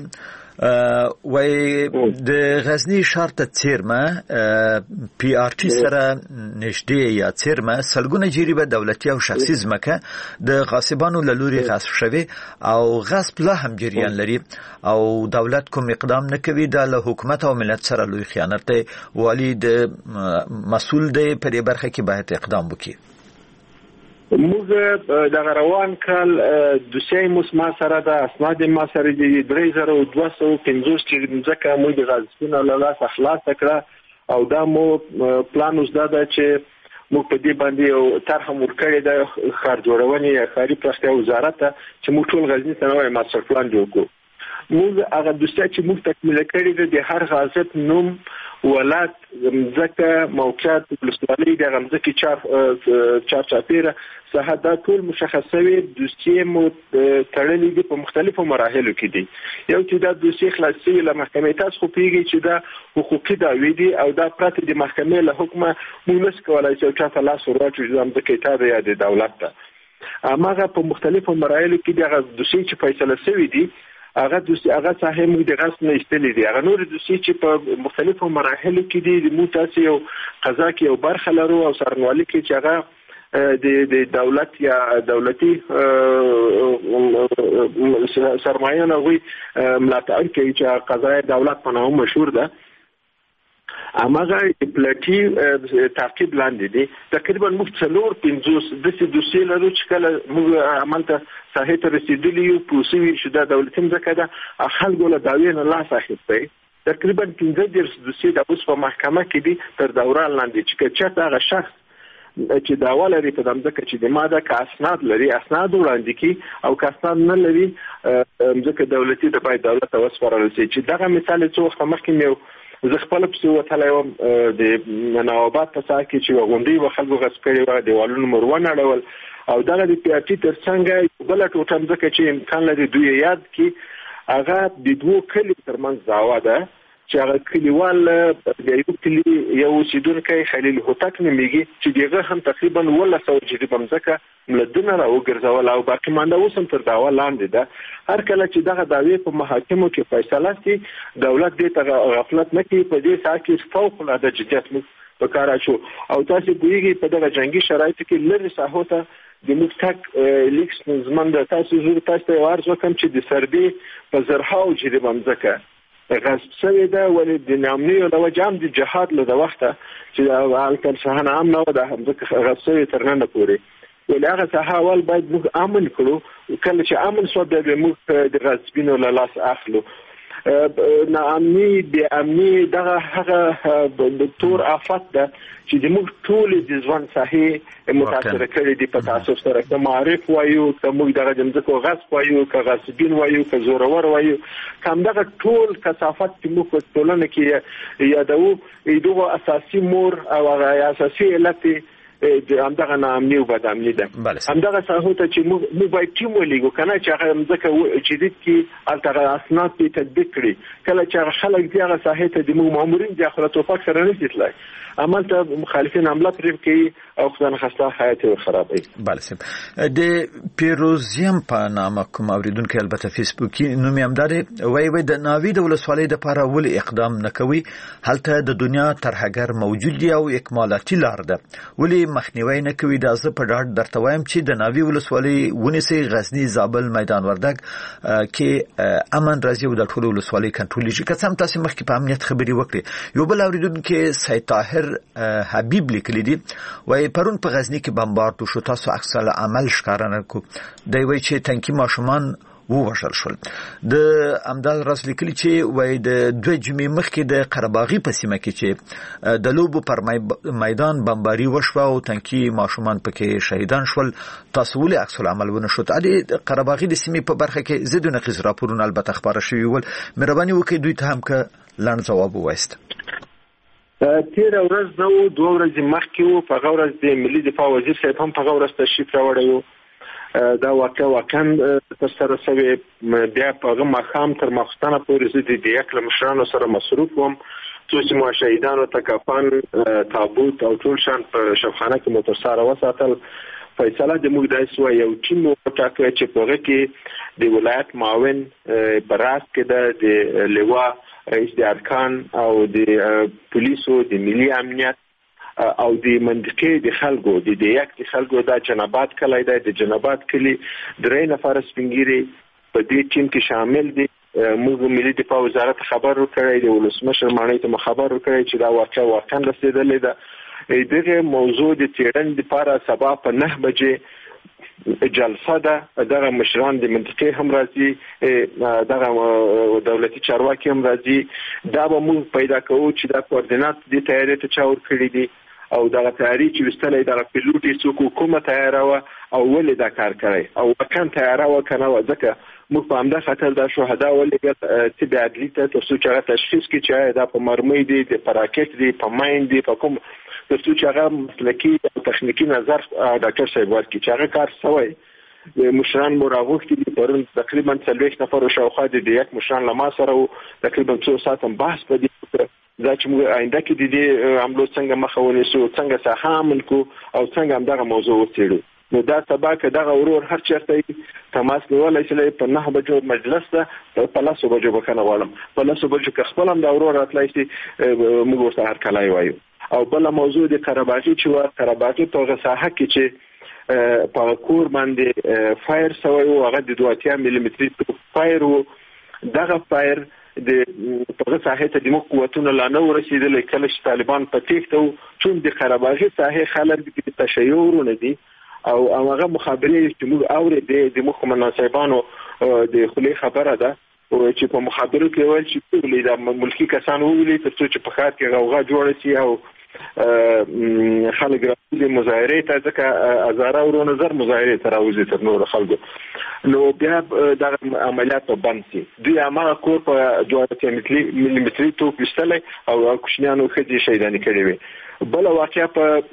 وای د غزنی ښار ته څیرمه پی آر ټي سره نږدې یا څیرمه سلګونه جریبه دولتي او شخصي ځمکه د غاصبانو له لوري غصب شوی او غصب لا هم جریان لري او دولت کوم اقدام نه کوي د حکومت او ملت سره لوی خیانت دی والی د مسؤل دی په دې برخه کې باید اقدام وکړي. موږ د روان کال دوسیه مسما سره د اسناد ما سره د درې زره او دوه سوه پنځوس چې ځکه موږ د غاصبینو له لاس خلاص کړه او دا مو پلان اوس دا چې موږ په دې باندې یو طرح ورکړی د ښار جوړونې ښاري پراختیا وزارت ته چې موږ ټول غزني ته نوی ماسټر پلان جوړ کړو. موږ هغه دوسیه چې موږ تکمیل کړی دی د هر غاصب نوم ولات ځکه موقعیت ولسوالۍ د غمزه چار چار چاپیره ساحه دا ټول مشخص شوی دوسیه مو تړلې دي په مختلفو مراحلو کې دي. یو چې دا دوسیه خلاصي له محکمې تاسو خو پیږي چې دا حقوقي دعوی دي او دا پراته د محکمې له حکمه موږ نس کولای چې چاته لاس ورواچو چې د کتاب یا د دولت ته اماغه په مختلفو مراحلو کې دغه دوسیه چې فیصله شوی دي هغه دوسیه هغه صحیح موږ د غصب نه ایستلې دي. هغه نور دوسیه چې په مختلفو مراحلو کې دي د موږ تاسو یو قضا کې یو برخه لرو او سرنوالي کې چې هغه د د دولت یا دولتي سرمایه نه وي ملاتړ کوي چې قضا دولت په نوم مشهور ده. اماغه پلاټي تعقیب لاندې دي تقریبا موږ څلور پنځوس د سې دوسیې لرو چې کله موږ عملته صحیح ته رسیدلی یو پوسوي چې دا دولتي ځکه دا خلکو له داوی نه لاس اخیستی تقریبا پنځه دېرش دوسیې د اوس په محکمه کې دي تر دوران لاندې چې چېرته هغه شخص چې داوا لري په دمځه کې چې د ماده کا اسناد لري اسناد وړاندې کی او کا اسناد نه لري ځکه دولتي د پای دولت ته وسپارل شي چې دغه مثال څو وخت مخکې یو زه خپل په وتلای وم د مناوبات په ساحه کې چې غونډې و خلکو غصب کړي و دیوالونو مرونه اړول او دغه د پی آر ټي ترڅنګ بل ټوټه ځکه چې امکان لري دوی یاد کی هغه د دوه کلی ترمنځ داوا ده چې هغه کلیوال د یو کلی یو سیدونکو خلیل هوتک نمیږي چې دغه هم تقریبا ولا سو جدي بمځکه ملدونه را وګرځول او باقي مانده اوسم تر داوا لاندې ده. هر کله چې دغه داوی په محاکمو کې فیصله شي دولت دې ته غفلت نه کوي په دې ساعت کې فوق العاده جديت مو په کار اچو او تاسو ګویږي په دغه جنگي شرایطو کې لری ساحوته د مختک لیکس زمند تاسو زور تاسو ورځ وکم چې د سربي په زرهاو جدي بمځکه غصب شوی ده ولې د نامني او وجام د جهاد له وخته چې الکل شهانه عام نه ده ځکه غصب شوی تر نن پورې ولې هغه څه اول باید موږ امن کړو کله چې امن شو د موږ د غصبینو له لاس اخلو نه امني د امني دغه هغه د تور افات ده چې د موږ ټول د ځوان صحیح متاثر کړي دي په تاسو سره کوم معرف وایو کوم دغه جمزکو غصب وایو که غصبین وایو که زورور وایو کوم دغه ټول کثافت چې موږ په ټولنه کې یادو دغه اساسي مور او هغه اساسي علت همدغه نامني او بدامني ده همدغه ساحو ته چې موږ باید ټیم ولګو کنه چې هغه مځکه جدید کې الته اسناد په تطبیق کړي کله چې خلک دی هغه ساحه ته د مامورین د خپل توفاق سره نه تلای عملته مخالفین عمله پرې کوي او خدای خاصه حیات خرابوي. بله سم د پیروزیم په نامه کوم اوریدونکو البته فیسبوکي نوم یې همداري وای وای د ناوی د ولسوالۍ د لپاره ولې اقدام نکوي هلته د دنیا ترهګر موجود دی او اکمالاتي لار ده ولې مخنیوي نه کوي. دا زه په ډاډ درته وایم چې د ناوی ولسوالۍ ونیسي، غزنی، زابل، میدان وردګ کې امن راځي او د ټولو ولسوالۍ کنټرول شي. که څه هم تاسو مخکې په امنیت خبري وکړي. یو بل اوریدونکو سید طاهر حبیب لیکلی دی وای پرون په غزنی کې بمبارد شو، تاسو عکس العمل ښکارانه کو دی وای چې تنکی ماشومان ووژل شول. د امداد راس لیکلی چې وای د دوه جمعې مخکې د قرهباغي په سیمه کې چې د لوبو پر میدان بمباري وشوه او تنکی ماشومان پکې شهیدان شول. تاسو ولې عکس العمل ونه شو؟ د قرهباغي د سیمې په برخه کې زیاتونه قضا راپورونه البته خبره شوی ول. مهرباني وکړئ دوی ته هم که لاند جواب وایست. تیر ورځ نو دوه ورځې مخکې وو، په غوړز د ملي دفاع وزیر صاحب هم په غوړز تشریف راوړی وو. دا واقع واقعا تر سره سوي بیا په غما خام تر مخستانه پورې زه د دې اکل مشرانو سره مصروف وم چې مو شهیدانو تکفن تابوت او ټول شان په شفخانه کې موټر سره وساتل. فیصله د موږ دای سو یو ټیم وټاکه چې په کې د ولایت معاون براس کې د لوا رئیس د ارکان او د پولیسو د ملي امنیت او د منطقې د خلکو د دې یک د خلکو د جنابات کلی دی، د جنابات کلی درې نفر سپینګيري په دې ټیم کې شامل دي. موږ ملي دفاع وزارت خبر ورکړی دی، ولسمشر مانی ته خبر ورکړی چې دا واقعا واقعا رسیدلې ده. دغه موضوع د تیرن لپاره سبا په نه بجې جلسه ده. دغه مشران د منطقې هم راځي، دغه دولتي چارواکي هم راځي. دا به موږ پیدا کوو چې دا کوردینات د تیاری ته چا ورکړي دي او دغه تیاری چې وستلې د پیلوټي څوک کومه تیاری او ولې دا کار کوي او وکم تیاری وکنه ځکه موږ په همدا خاطر د شهدا ولې چې د عدالت ته تاسو چې تشخیص کې چې دا په مرمۍ دي، د پراکټ دي، په ماین دي، په کوم تاسو چې هغه مسلکی او تخنیکی نظر ډاکټر صاحب ورکړي چې هغه کار سوی. مشران مراغوختي دي پرون تقریبا څلوېښت نفر شاوخوا دي، د یک مشران لما سره تقریبا څو ساعت باس په دې دا چې موږ آینده کې د دې عملو څنګه مخه ونیسو، څنګه ساحه امن کو او څنګه هم دغه موضوع وڅېړو. نو دا سبا که دغه ورور هر چېرته تماس نیولی چې په نهه بجو مجلس ته په لسو بجو بخښنه غواړم، په لسو بجو که خپل هم دا ورور راتلی شي موږ ورته هرکلی وایو. او بله موضوع د قرهباغي چې وه، قرهباغي په هغه ساحه کې چې په کور باندې فایر سوی و، هغه د دوه اتیا ملي متري فایر و. دغه فایر د په ساحه ته د مو قوتونو لا نه ورسېدل کله چې طالبان په تېښته چون د قرهباغي ساحه خلک د تشیعونه دي او هغه مخابرې چې موږ اورې د مخ مناسبانو د خلی خبره ده چې په مخابرو کې ویل چې ټول د ملکی کسان ویلي تر څو چې په ښار کې غوغا جوړه شي او خلک راوځي مظاهرې ته، ځکه هزاره ورو نظر مظاهرې ته راوځي تر نور خلکو. نو بیا دغه عملیات په بند شي. دوی هغه کور په دوه اتیا ملي متري توپ ایستلی او کوچنیانو ښځې شهیدانې کړې وې. بله واقعه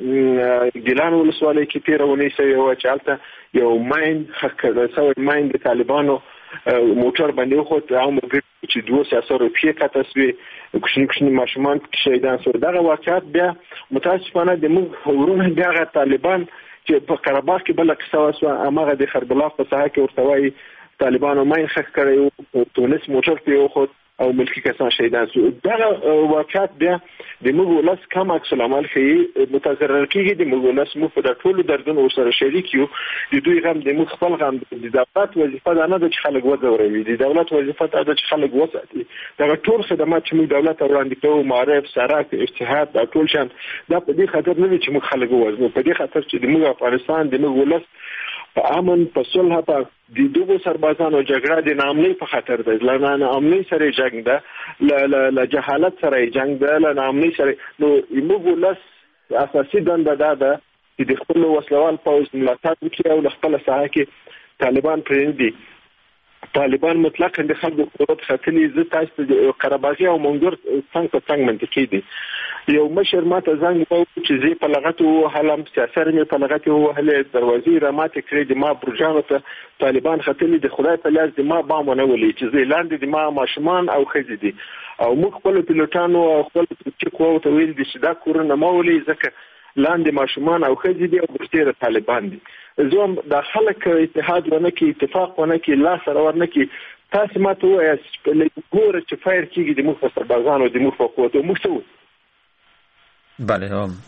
په ګیلان ولسوالۍ کې تېره اونۍ سوې وه چې هلته یو ماین ښخ سوی ماین د طالبانو موټر باندې وخوت او موږ چې دوه سیاسه روپیې قطع سوې، کوچني کوچني ماشومان شهیدان شول. دغه واقعات بیا متاسفانه د موږ ورونه دغه طالبان چې په قرهباغ کې بله قصه وسوه، هماغه د خربلاغ په ساحه کې ورته وایي طالبانو ماین ښخ کړی و، تونس موټر پرې وخوت او ملکی کسان شهیدان شو. دغه واقعات بیا د موږ ولس کم عکس العمل ښیي، متضرر کېږي د موږ ولس. موږ په دا ټولو دردونو ورسره شریک یو. د دوی غم د موږ خپل غم. د دولت وظیفه دا نه ده چې خلک وځوروي، د دولت وظیفه دا ده چې خلک وساتي. دغه ټول خدمات چې موږ دولت ته وړاندې کوو، معارف، سړک، اجتهاد، دا ټول شان دا په دې خاطر نه دي چې موږ خلک ووژنو، په دې خاطر چې د موږ افغانستان د موږ ولس په امن، په صلح، په د دوه سربازانو جګړه د نامنۍ په خاطر ده. له نامنۍ سره جنگ ده، له جهالت سره جنگ ده، له نامنۍ سره. نو موږ ولس اساسي دنده دا ده چې د خپل وسلوال پوځ ملاتړ وکړي او له خپل ساحه کې طالبان پرېږدي. طالبان مطلقاً د خلکو قدرت ختلي. زه تاسو د قرهباغي او منګور څنګه په څنګه منطقي دي. یو مشر ماته زنګ وکړ چې زه په لغت وهلم، سیاسر مې په لغت وهلې، دروازې را ماته کړې، د ما برجانو ته طالبان ختلي. د خدای په لاس د ما بام ونه ولي چې زه لاندې د ما ماشومان او ښځې دي او موږ خپل پیلوټانو او خپل چې قوت ویل دي چې دا کورونه ما ولي ځکه لاندې ماشومان او ښځې دي او برتیره طالبان دي. زه هم د خلک اتحاد ونه کې، اتفاق ونه کې، لاس سره ورنه کې. تاسو ماته وایاست ګوره چې فایر کېږي د موږ په سربازانو، د موږ په قوتو، موږ څه بله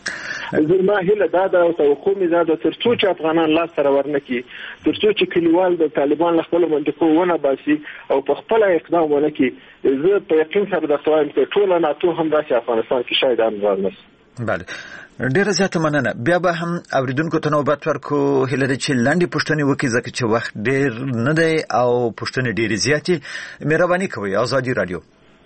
زما هیله دا ده او توقع مې دا ده تر څو چې افغانان لاس سره ورنکي تر څو چې کلیوال د طالبان له خپل منطقو ونه باسي او په خپل اقدام ونکي زه په یقین سره د خوایم چې ټول ناتو هم داسې افغانستان کې شاید امر نشي. بله ډیره زیاته مننه. بیا به هم اوریدونکو ته نوبت ورکو هیله ده چې لاندې پوښتنې وکړي ځکه چې وخت ډیر نه دی او پوښتنې ډیرې زیاتې. مهرباني کوئ آزادي رادیو.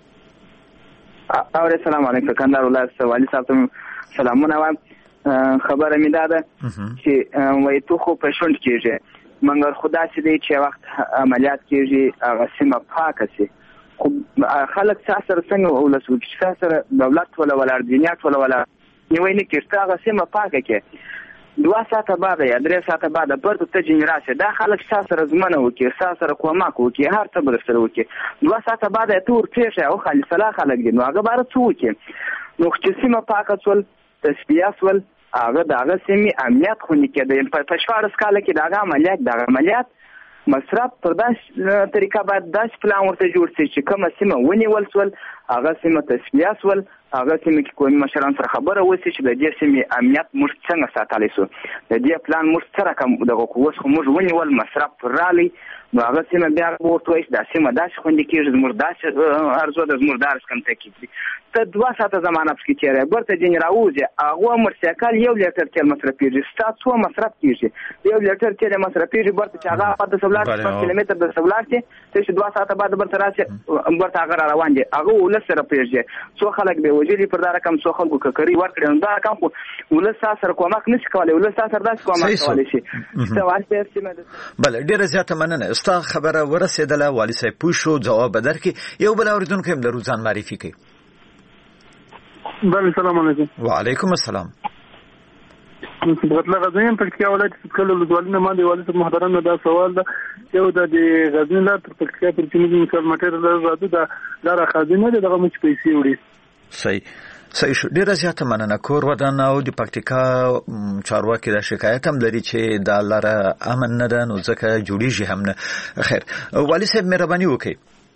او السلام علیکم کندهار ولایت والی صاحب ته سلامونه وایم. خبره مې ده چې وای تو خو په شونډ کېږي منګر خدا سي دی چې وخت عملیات کېږي هغه سیمه پاکه سي خو خلک سره څنګه ولسو چې سره دولت ولا ولا دنیات ولا ولا نیوي نه کېسته هغه سیمه پاکه کې دوه ساعته بعد یا درې ساعته بعد پرته ته جنراسه دا خلک سره زمنه وکي سره کومک وکي هر څه برسره وکي دوه ساعته بعد تور پیښه او خالي صلاح خلک دي نو هغه بار څه وکي نو چې سیمه پاکه ټول تسبیح ول هغه دغه سیمه امنیت خو نه کېده په شوارس کال کې دغه عملیات دغه عملیات مصرف پر داس طریقه باید داس پلان ورته جوړ شي چې کومه سیمه ونیول سول هغه سیمه تسبیح ول هغه سیمه کې کوم مشران سره خبره وسی چې د دې سیمه امنیت موږ څنګه ساتلی سو د دې پلان موږ سره کوم دغه قوت خو موږ ونیول مصرف پر رالی نو هغه سیمه بیا ورته وایي دا سیمه داس خوندې کېږي موږ داس ارزو د موږ دارس کم ته کېږي ته دوه ساعته زمانه پکې تیرې برته جن راوځي هغه مرسیکل یو لیټر تل مصرف کېږي ستاسو مصرف کېږي یو لیټر تل مصرف کېږي برته چې هغه په سولار کیلومتر د سولار کې چې دوه ساعته بعد برته راشي برته هغه روان دي هغه ولس سره پیږي څو خلک به وجلی پر دا رقم څو خلکو ککري ورکړي دا رقم خو ولس سره کومک نشي کولای ولس سره داس کومک کولای شي ستواسته سیمه بل ډیره زیاته مننه استاد خبره ورسېدله والی صاحب پوښو جواب درکې یو بل اوریدونکو هم درو ځان معرفي کوي. بله السلام علیکم. وعلیکم السلام. بغتله غزنین پکتیا ولایت څخه لودوالینه باندې والد محترم دا سوال ده یو د غزنین لار تر پکتیا پر چینی مثال ماټر راځي دا لار خازنه دغه مچ پیسې وړي. صحیح صحیح شو. ډیره زیاته مننه. کور ودان او د پکتیکا چارواکي دا شکایت هم لري چې دا لار امن نه ده نو ځکه جوړیږي هم نه. خیر والی صاحب مهرباني وکړئ.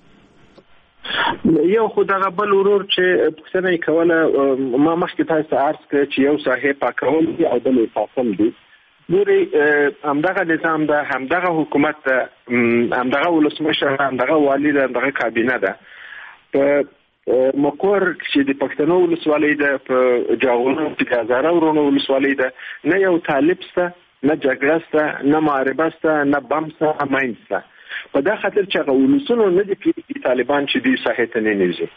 یو خو دغه بل ورور چې پښتنه کوله ما مخکې تاسو ته عرض کړ چې یو صاحب پاکول دي او بل فاصل دي نوري همدغه نظام ده همدغه حکومت ده همدغه ولسمشر همدغه والی ده همدغه کابینه ده په مکور چې د پښتنو ولسوالۍ ده په جاغونو چې هزاره ورونو ولسوالۍ ده نه یو طالب سته نه جګړه سته نه معاربه سته نه بم سته نه ماین سته په دا خاطر چې هغه ولسونو نه دي چې طالبان چې دې ساحې ته نه نږدې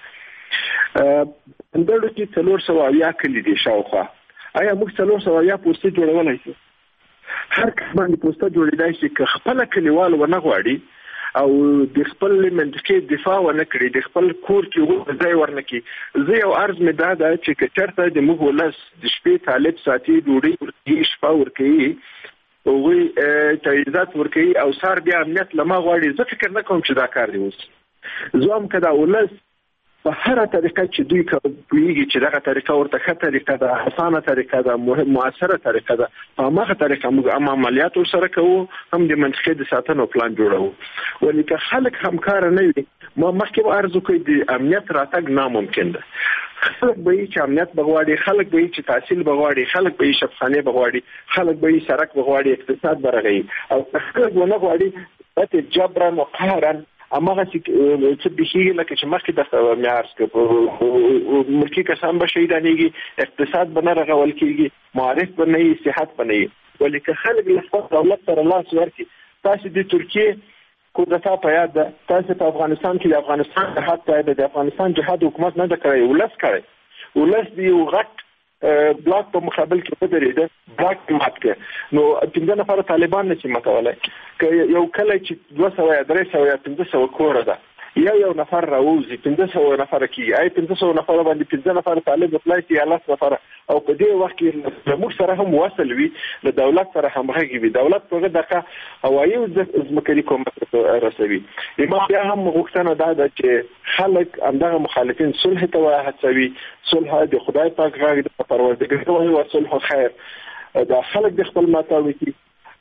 اندړو کې څلور سوه اویا کلي دي شاوخوا آیا موږ څلور سوه اویا پوسټې جوړولی شو هر کس باندې پوسټه جوړېدای شي که خپله کلیوال ونه غواړي او د خپل منطقې دفاع ونه کړي د خپل کور کې ځای ورنه کړي زه یو عرض مې دا ده چې که چېرته د موږ ولس د شپې طالب ساتي ډوډۍ ورکوي شپه ورکوي هغوی ته عزت ورکوي او سار بیا امنیت له ما غواړي زه فکر نه کوم چې دا کار دی اوس زه هم که دا ولس په هره طریقه چې دوی پوهېږي چې دغه طریقه ورته ښه طریقه ده اسانه طریقه ده مؤثره طریقه ده په هماغه طریقه موږ هم عملیات ورسره کوو هم د منطقې د ساتنو پلان جوړوو ولې که خلک همکاره نه وي ما مخکې به عرض وکړئ د امنیت راتګ ناممکن ده خلک به یې چې امنیت به غواړي خلک به یې چې تحصیل به غواړي خلک به یې شفخانې به غواړي خلک به یې سړک به غواړي اقتصاد به رغوي او خلک ونه غواړي پتې جبرا و قهرا اماغه چې بهیږي لکه چې مخکې د معیارس کې ملکي کسان به شهیدانېږي اقتصاد به نه رغول کېږي معارف به نه وي صحت به نه وي ولې که خلک له خپل دولت سره لاس ورکړي تاسو د ترکیې کودتا په یاد ده تاسو په افغانستان کې د افغانستان جهاد په یاد ده د افغانستان جهاد حکومت نه ده کړی ولس کړی ولس د یو غټ بلاک په مقابل کې ودرېده بلاک مات کړ نو پنځه نفره طالبان نشي ماتولی که یو کلی چې دوه سوه یا درې سوه یا پنځه سوه کوره ده یا یو نفر راوځي پنځه سوه نفره کېږي آیا پنځه سوه نفره باندې پنځه نفره طالب وتلی شي یا لس نفره او په دې وخت کې له موږ سره هم وصل وي له دولت سره همغږي وي دولت په هغه دغه هوایي ځمکني کومک رسوي ما بیا هم غوښتنه دا ده چې خلک همدغه مخالفین صلح ته وهڅوي صلح د خدای پاک غږ د پروردګار وایي او صلح خیر دا خلک د خپل ملاتړ وکړي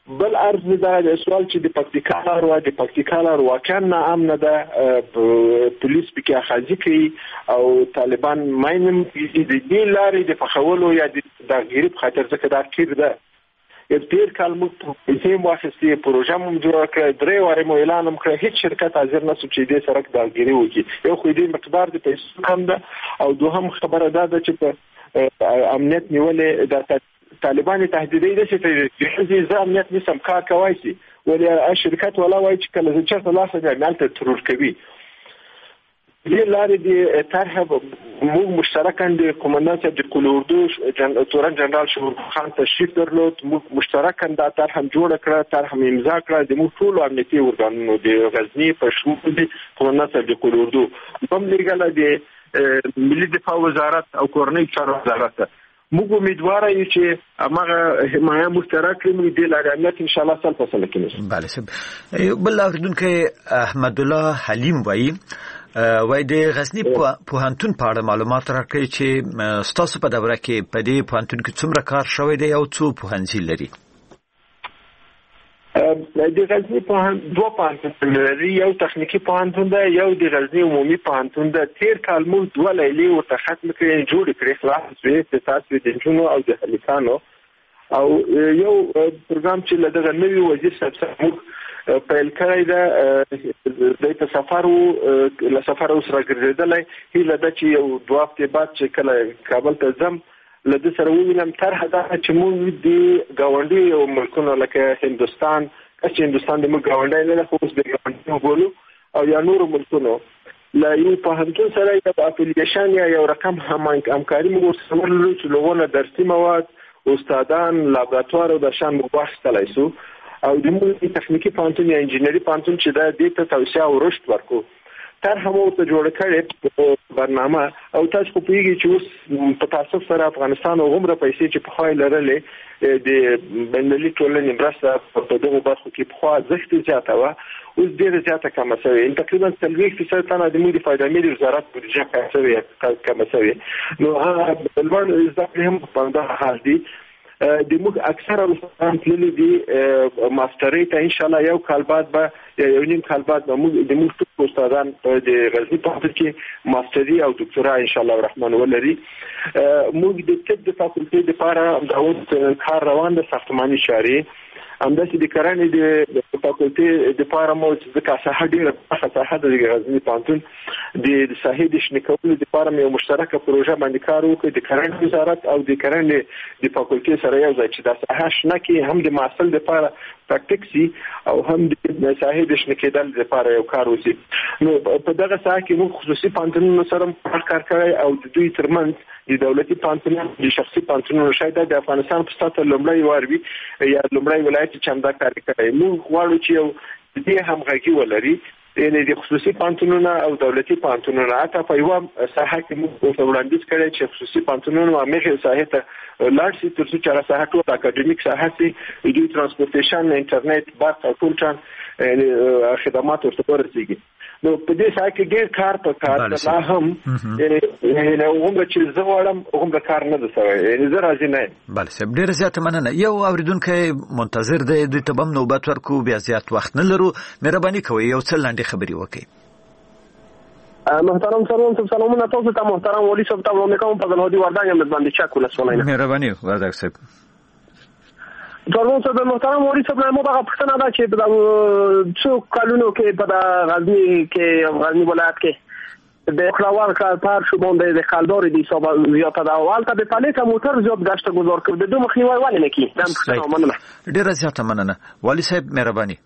بل ارز دا سوال چې د پکتیکا لار او د پکتیکا لار واقعا ناامن ده پولیس پکې اخاذي کوي او طالبان ماینم د دې لارې د فخولو یا د غریب خاطر ځکه دا کیر ده تیر کال موږ په واخستې پروژه مو جوړ کړ درې واره مو اعلان کړ هیڅ شرکت حاضر نشو چې دې سرک داګيري وکړي یو خو دې مقدار د پیسو کم ده او دوهم خبره ده چې په امنیت نیولې د طالبان تهدیدي دي چې حزب ځ امنیت نسم کار کوي شي ولې شرکت ولا وای چې کله چې خلاص دي عملته ترور کوي دې لارې دي طرح موږ مشترکاً د قومندان صاحب د کلوردو تورن جنرال شهور خان تشریف درلود موږ مشترکاً دا طرح هم جوړ کړ طرح هم امضا کړ د موږ ټول امنیتي ارګانونو د غزنی په شمول د قومندان صاحب د کلوردو کوم لګل د ملي دفاع وزارت او کورنۍ چارو وزارت موږ امیدوار یو چې هغه حمایه مشترک لري د لارامت ان شاء الله سل فصل کې بله سب بل اوریدونکو احمد الله حلیم وایي وای د غزنی پوهنتون په اړه معلومات راکړي چې ستاسو په دوره کې په دې پوهنتون کې څومره کار شوی دی او څو پوهنځي لري د غزنی پوهنتون دوه پوهنتون لري یو تخنیکی پوهنتون دی یو د غزنی عمومي پوهنتون دی تیر کال موږ دوه لیلې ورته ختم کړې جوړ کړې خلاص شوې تاسو د جنونو او د هلیکانو او یو پروګرام چې لدغه نوی وزیر صاحب موږ پیل کړی دا د سفر او له سفر سره ګرځیدلای هیله ده چې یو دوه هفته بعد چې کله کابل ته ځم لدې سره وینم طرح دا چې موږ د گاونډي او ملکونو لکه هندستان چې هندستان د موږ گاونډي نه خو اوس د گاونډي بولو او یا نور ملکونو لا یو په همدون سره د اپلیکیشن یا یو رقم همکاري موږ سره لرو چې لغونه درسي مواد استادان لابراتوار او د شان مباحث شو او د موږ تخنیکی پوهنتون یا انجینری پوهنتون چې دا د ته توسعه او رشد ورکو تر همو ته جوړ کړي برنامه او تاسو په پیږي چې اوس په تاسو سره افغانستان او عمره پیسې چې په خای لرلې د بنلي ټولنې مرسته په دغه برخو کې په خوا ځخت زیاته و اوس ډېر زیاته کم شوی تقریبا څلوېښت فیصد تنه د موږ د فایده ملي وزارت بودجه کم شوی کم شوی نو هغه بلوړ زده هم په دغه حال دي د موږ اکثره استادان تللي دي ماسترۍ ته ان شاء الله یو کال بعد به یو نیم کال بعد به موږ د موږ ټول استادان د غزنی پوهنتون کې ماستري او دکتورا ان شاء الله الرحمن ولري موږ د طب د فاکولټي لپاره د اوس کار روان د ساختماني شاري همداسې د کرنې د فاکولټي د لپاره مو چې د ساحه ډیره ساحه د غزنی پوهنتون د ساحې د شنه کولو لپاره یو مشترکه پروژه باندې کار وکړي د کرنې وزارت او د کرنې د فاکولټي سره یو ځای چې د ساحه شنه کې هم د محصل لپاره پراکټیکسي او هم د ساحې د شنه کېدل لپاره یو کار وسی نو په دغه ساحه کې موږ خصوصي پوهنتونونو سره کار کوي او د دوی ترمنځ د دولتي پوهنتونونو د شخصي پوهنتونونو شاید د افغانستان په ستاسو لومړی واروي یا لومړی ولایت چې همدا کار کوي موږ غواړو چې یو دې همغږي ولري یعنی د خصوصي پوهنتونونو او دولتي پوهنتونونو اته په یو ساحه کې موږ وړاندیز کړی چې خصوصي پوهنتونونو هغه ساحه ته لاړ شي تر څو چې هغه ساحه ټول اکاډمیک ساحه سي د ترانسپورټیشن انټرنیټ برق او ټول چان خدمات ورته ورسیږي نو په دې ساحه کې ډېر کار په کار لا هم یعنی عمر چې زه وړم عمر کار نه ده سوی یعنی زه راځي نه بله صاحب ډېر زیاته مننه یو اوریدونکی منتظر دی دوی ته به هم نوبت ورکو بیا زیات وخت نه لرو مهرباني کوئ یو څه لنډې خبرې وکړئ محترم سروان صاحب سلامونه تاسو ته محترم ولی صاحب ته وړاندې کوم فضل هادي وردان یم باندې چک ولسوالۍ مهرباني وردګ صاحب سروان صاحب محترم ولی صاحب نو دا پښتنه دا چې د څو کلونو کې په غزنی کې غزنی ولایت کې د خلاوار کار شو باندې د خالدار دي حساب زیاته دا اول ته په پالیټه موټر زیات گشت گذار کړ د دوه مخنیوي ولې نه کی دا پښتنه مننه ډیره زیاته مننه ولی صاحب مهرباني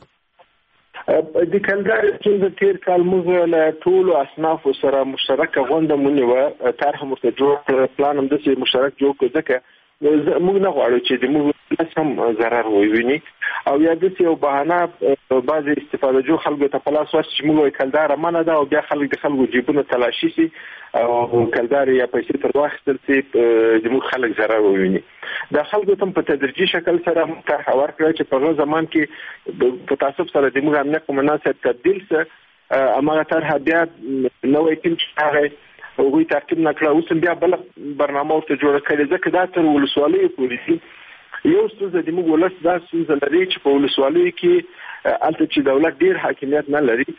د کلګر چې د تیر کال موږ له ټولو اصناف سره مشترک غونډه مونږ و طرح مرته جوړ پلان هم د مشترک جوړ کړ ځکه موږ نه غواړو چې د موږ هم ضرر وویني او یا د یو بهانه بعضی استفاده جو خلکو ته پلاس ورس چې موږ کلدار منه دا او بیا خلک د خلکو جیبونه تلاشي سي او کلدار یا پیسې تر واخستل سي د موږ خلک ضرر وویني دا خلکو ته په تدریجي شکل سره طرح ورکړي چې په زمان کې په تاسو سره د موږ امنیت مناسب تبديل سره امغه طرح بیا نوې ټیم چې هغه وګوي تعقیب نکړه اوس بیا بل برنامه ورته جوړ کړي ځکه دا تر ولسوالۍ پولیسي یو څه د موږ ولس دا څه لري چې په ولسوالۍ کې الته چې دولت ډیر حاکمیت نه لري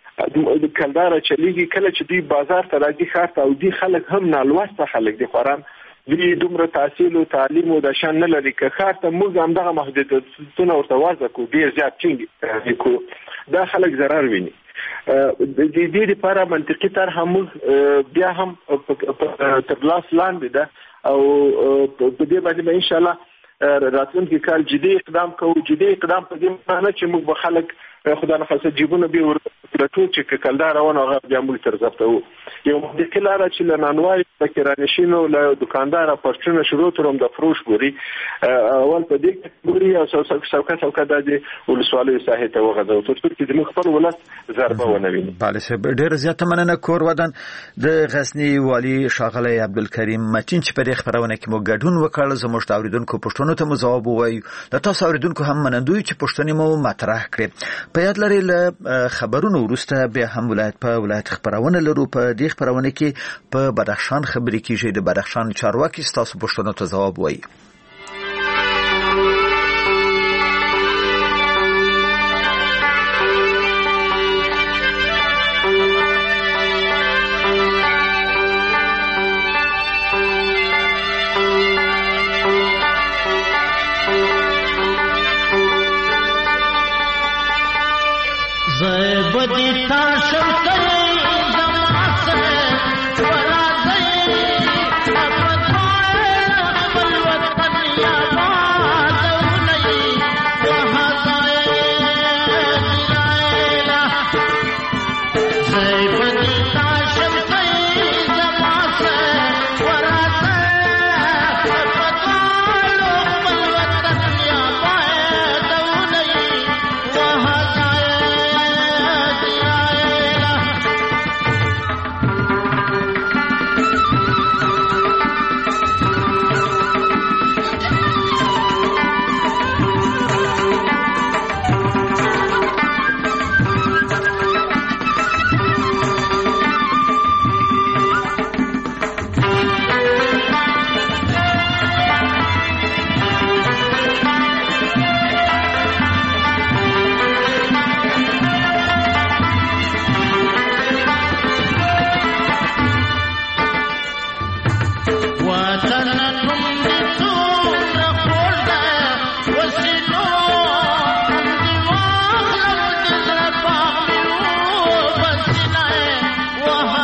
د کلدار چلیږي کله چې دی بازار ته راځي ښار ته او دی خلک هم نالوسته خلک دي خوران دوی دومره تحصیل او تعلیم او د شان نه لري که ښار ته موږ هم دغه محدودیتونه ورته وضع کوو ډیر زیات ټینګ کوو دا خلک ضرر ویني د دې لپاره منطقي طرح موږ بیا هم تر لاس لاندې ده او په دې باندې ان شاء الله راتلونکي کال جدي اقدام کوو جدي اقدام په دې معنی چې موږ به خلک خدای نه خاصه جیبونه به ورټول چې کلدار روانه هغه بیا موږ تر ضبطو یو منطقي لار چې لنانوای فکرانشینو له دکاندار پرچونه شروع ترم د فروش ګوري اول په دې کې ګوري او څوکا څوکا د ولسوالۍ ساحه ته وغځو تر څو چې د خپل ولس ضربه ونوي. بله سه ډیر زیاته مننه کور ودان د غزنی والی شاغلی عبدالکریم متین چې په دې خبرونه کې مو ګډون وکړ زموږ د اوریدونکو پښتنو ته مو ځواب ووایو د تاسو اوریدونکو هم منندوی چې پښتنې مو مطرح کړي په یاد لري له خبرونو وروسته بیا هم ولایت په ولایت خبرونه لرو په دې خبرونه کې په بدخشان خبرې کیږي د بدخشان چارواکي تاسو پښتنو ته ځواب وایي.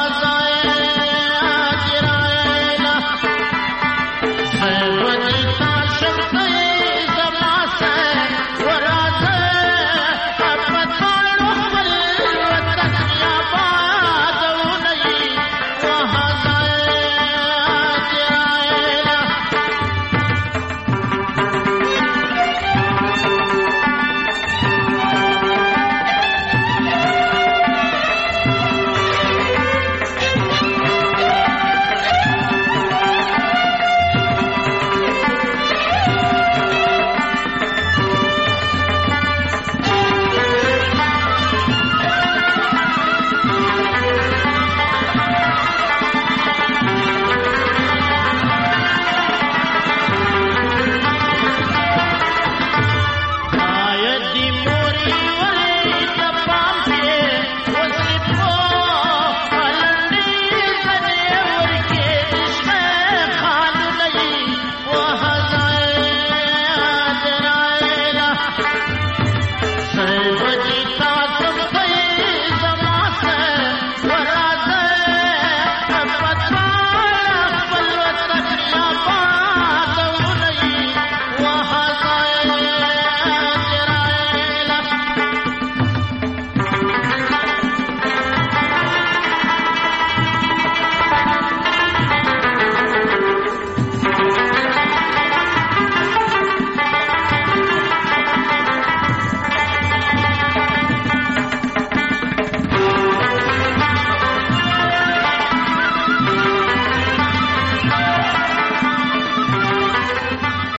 Bye.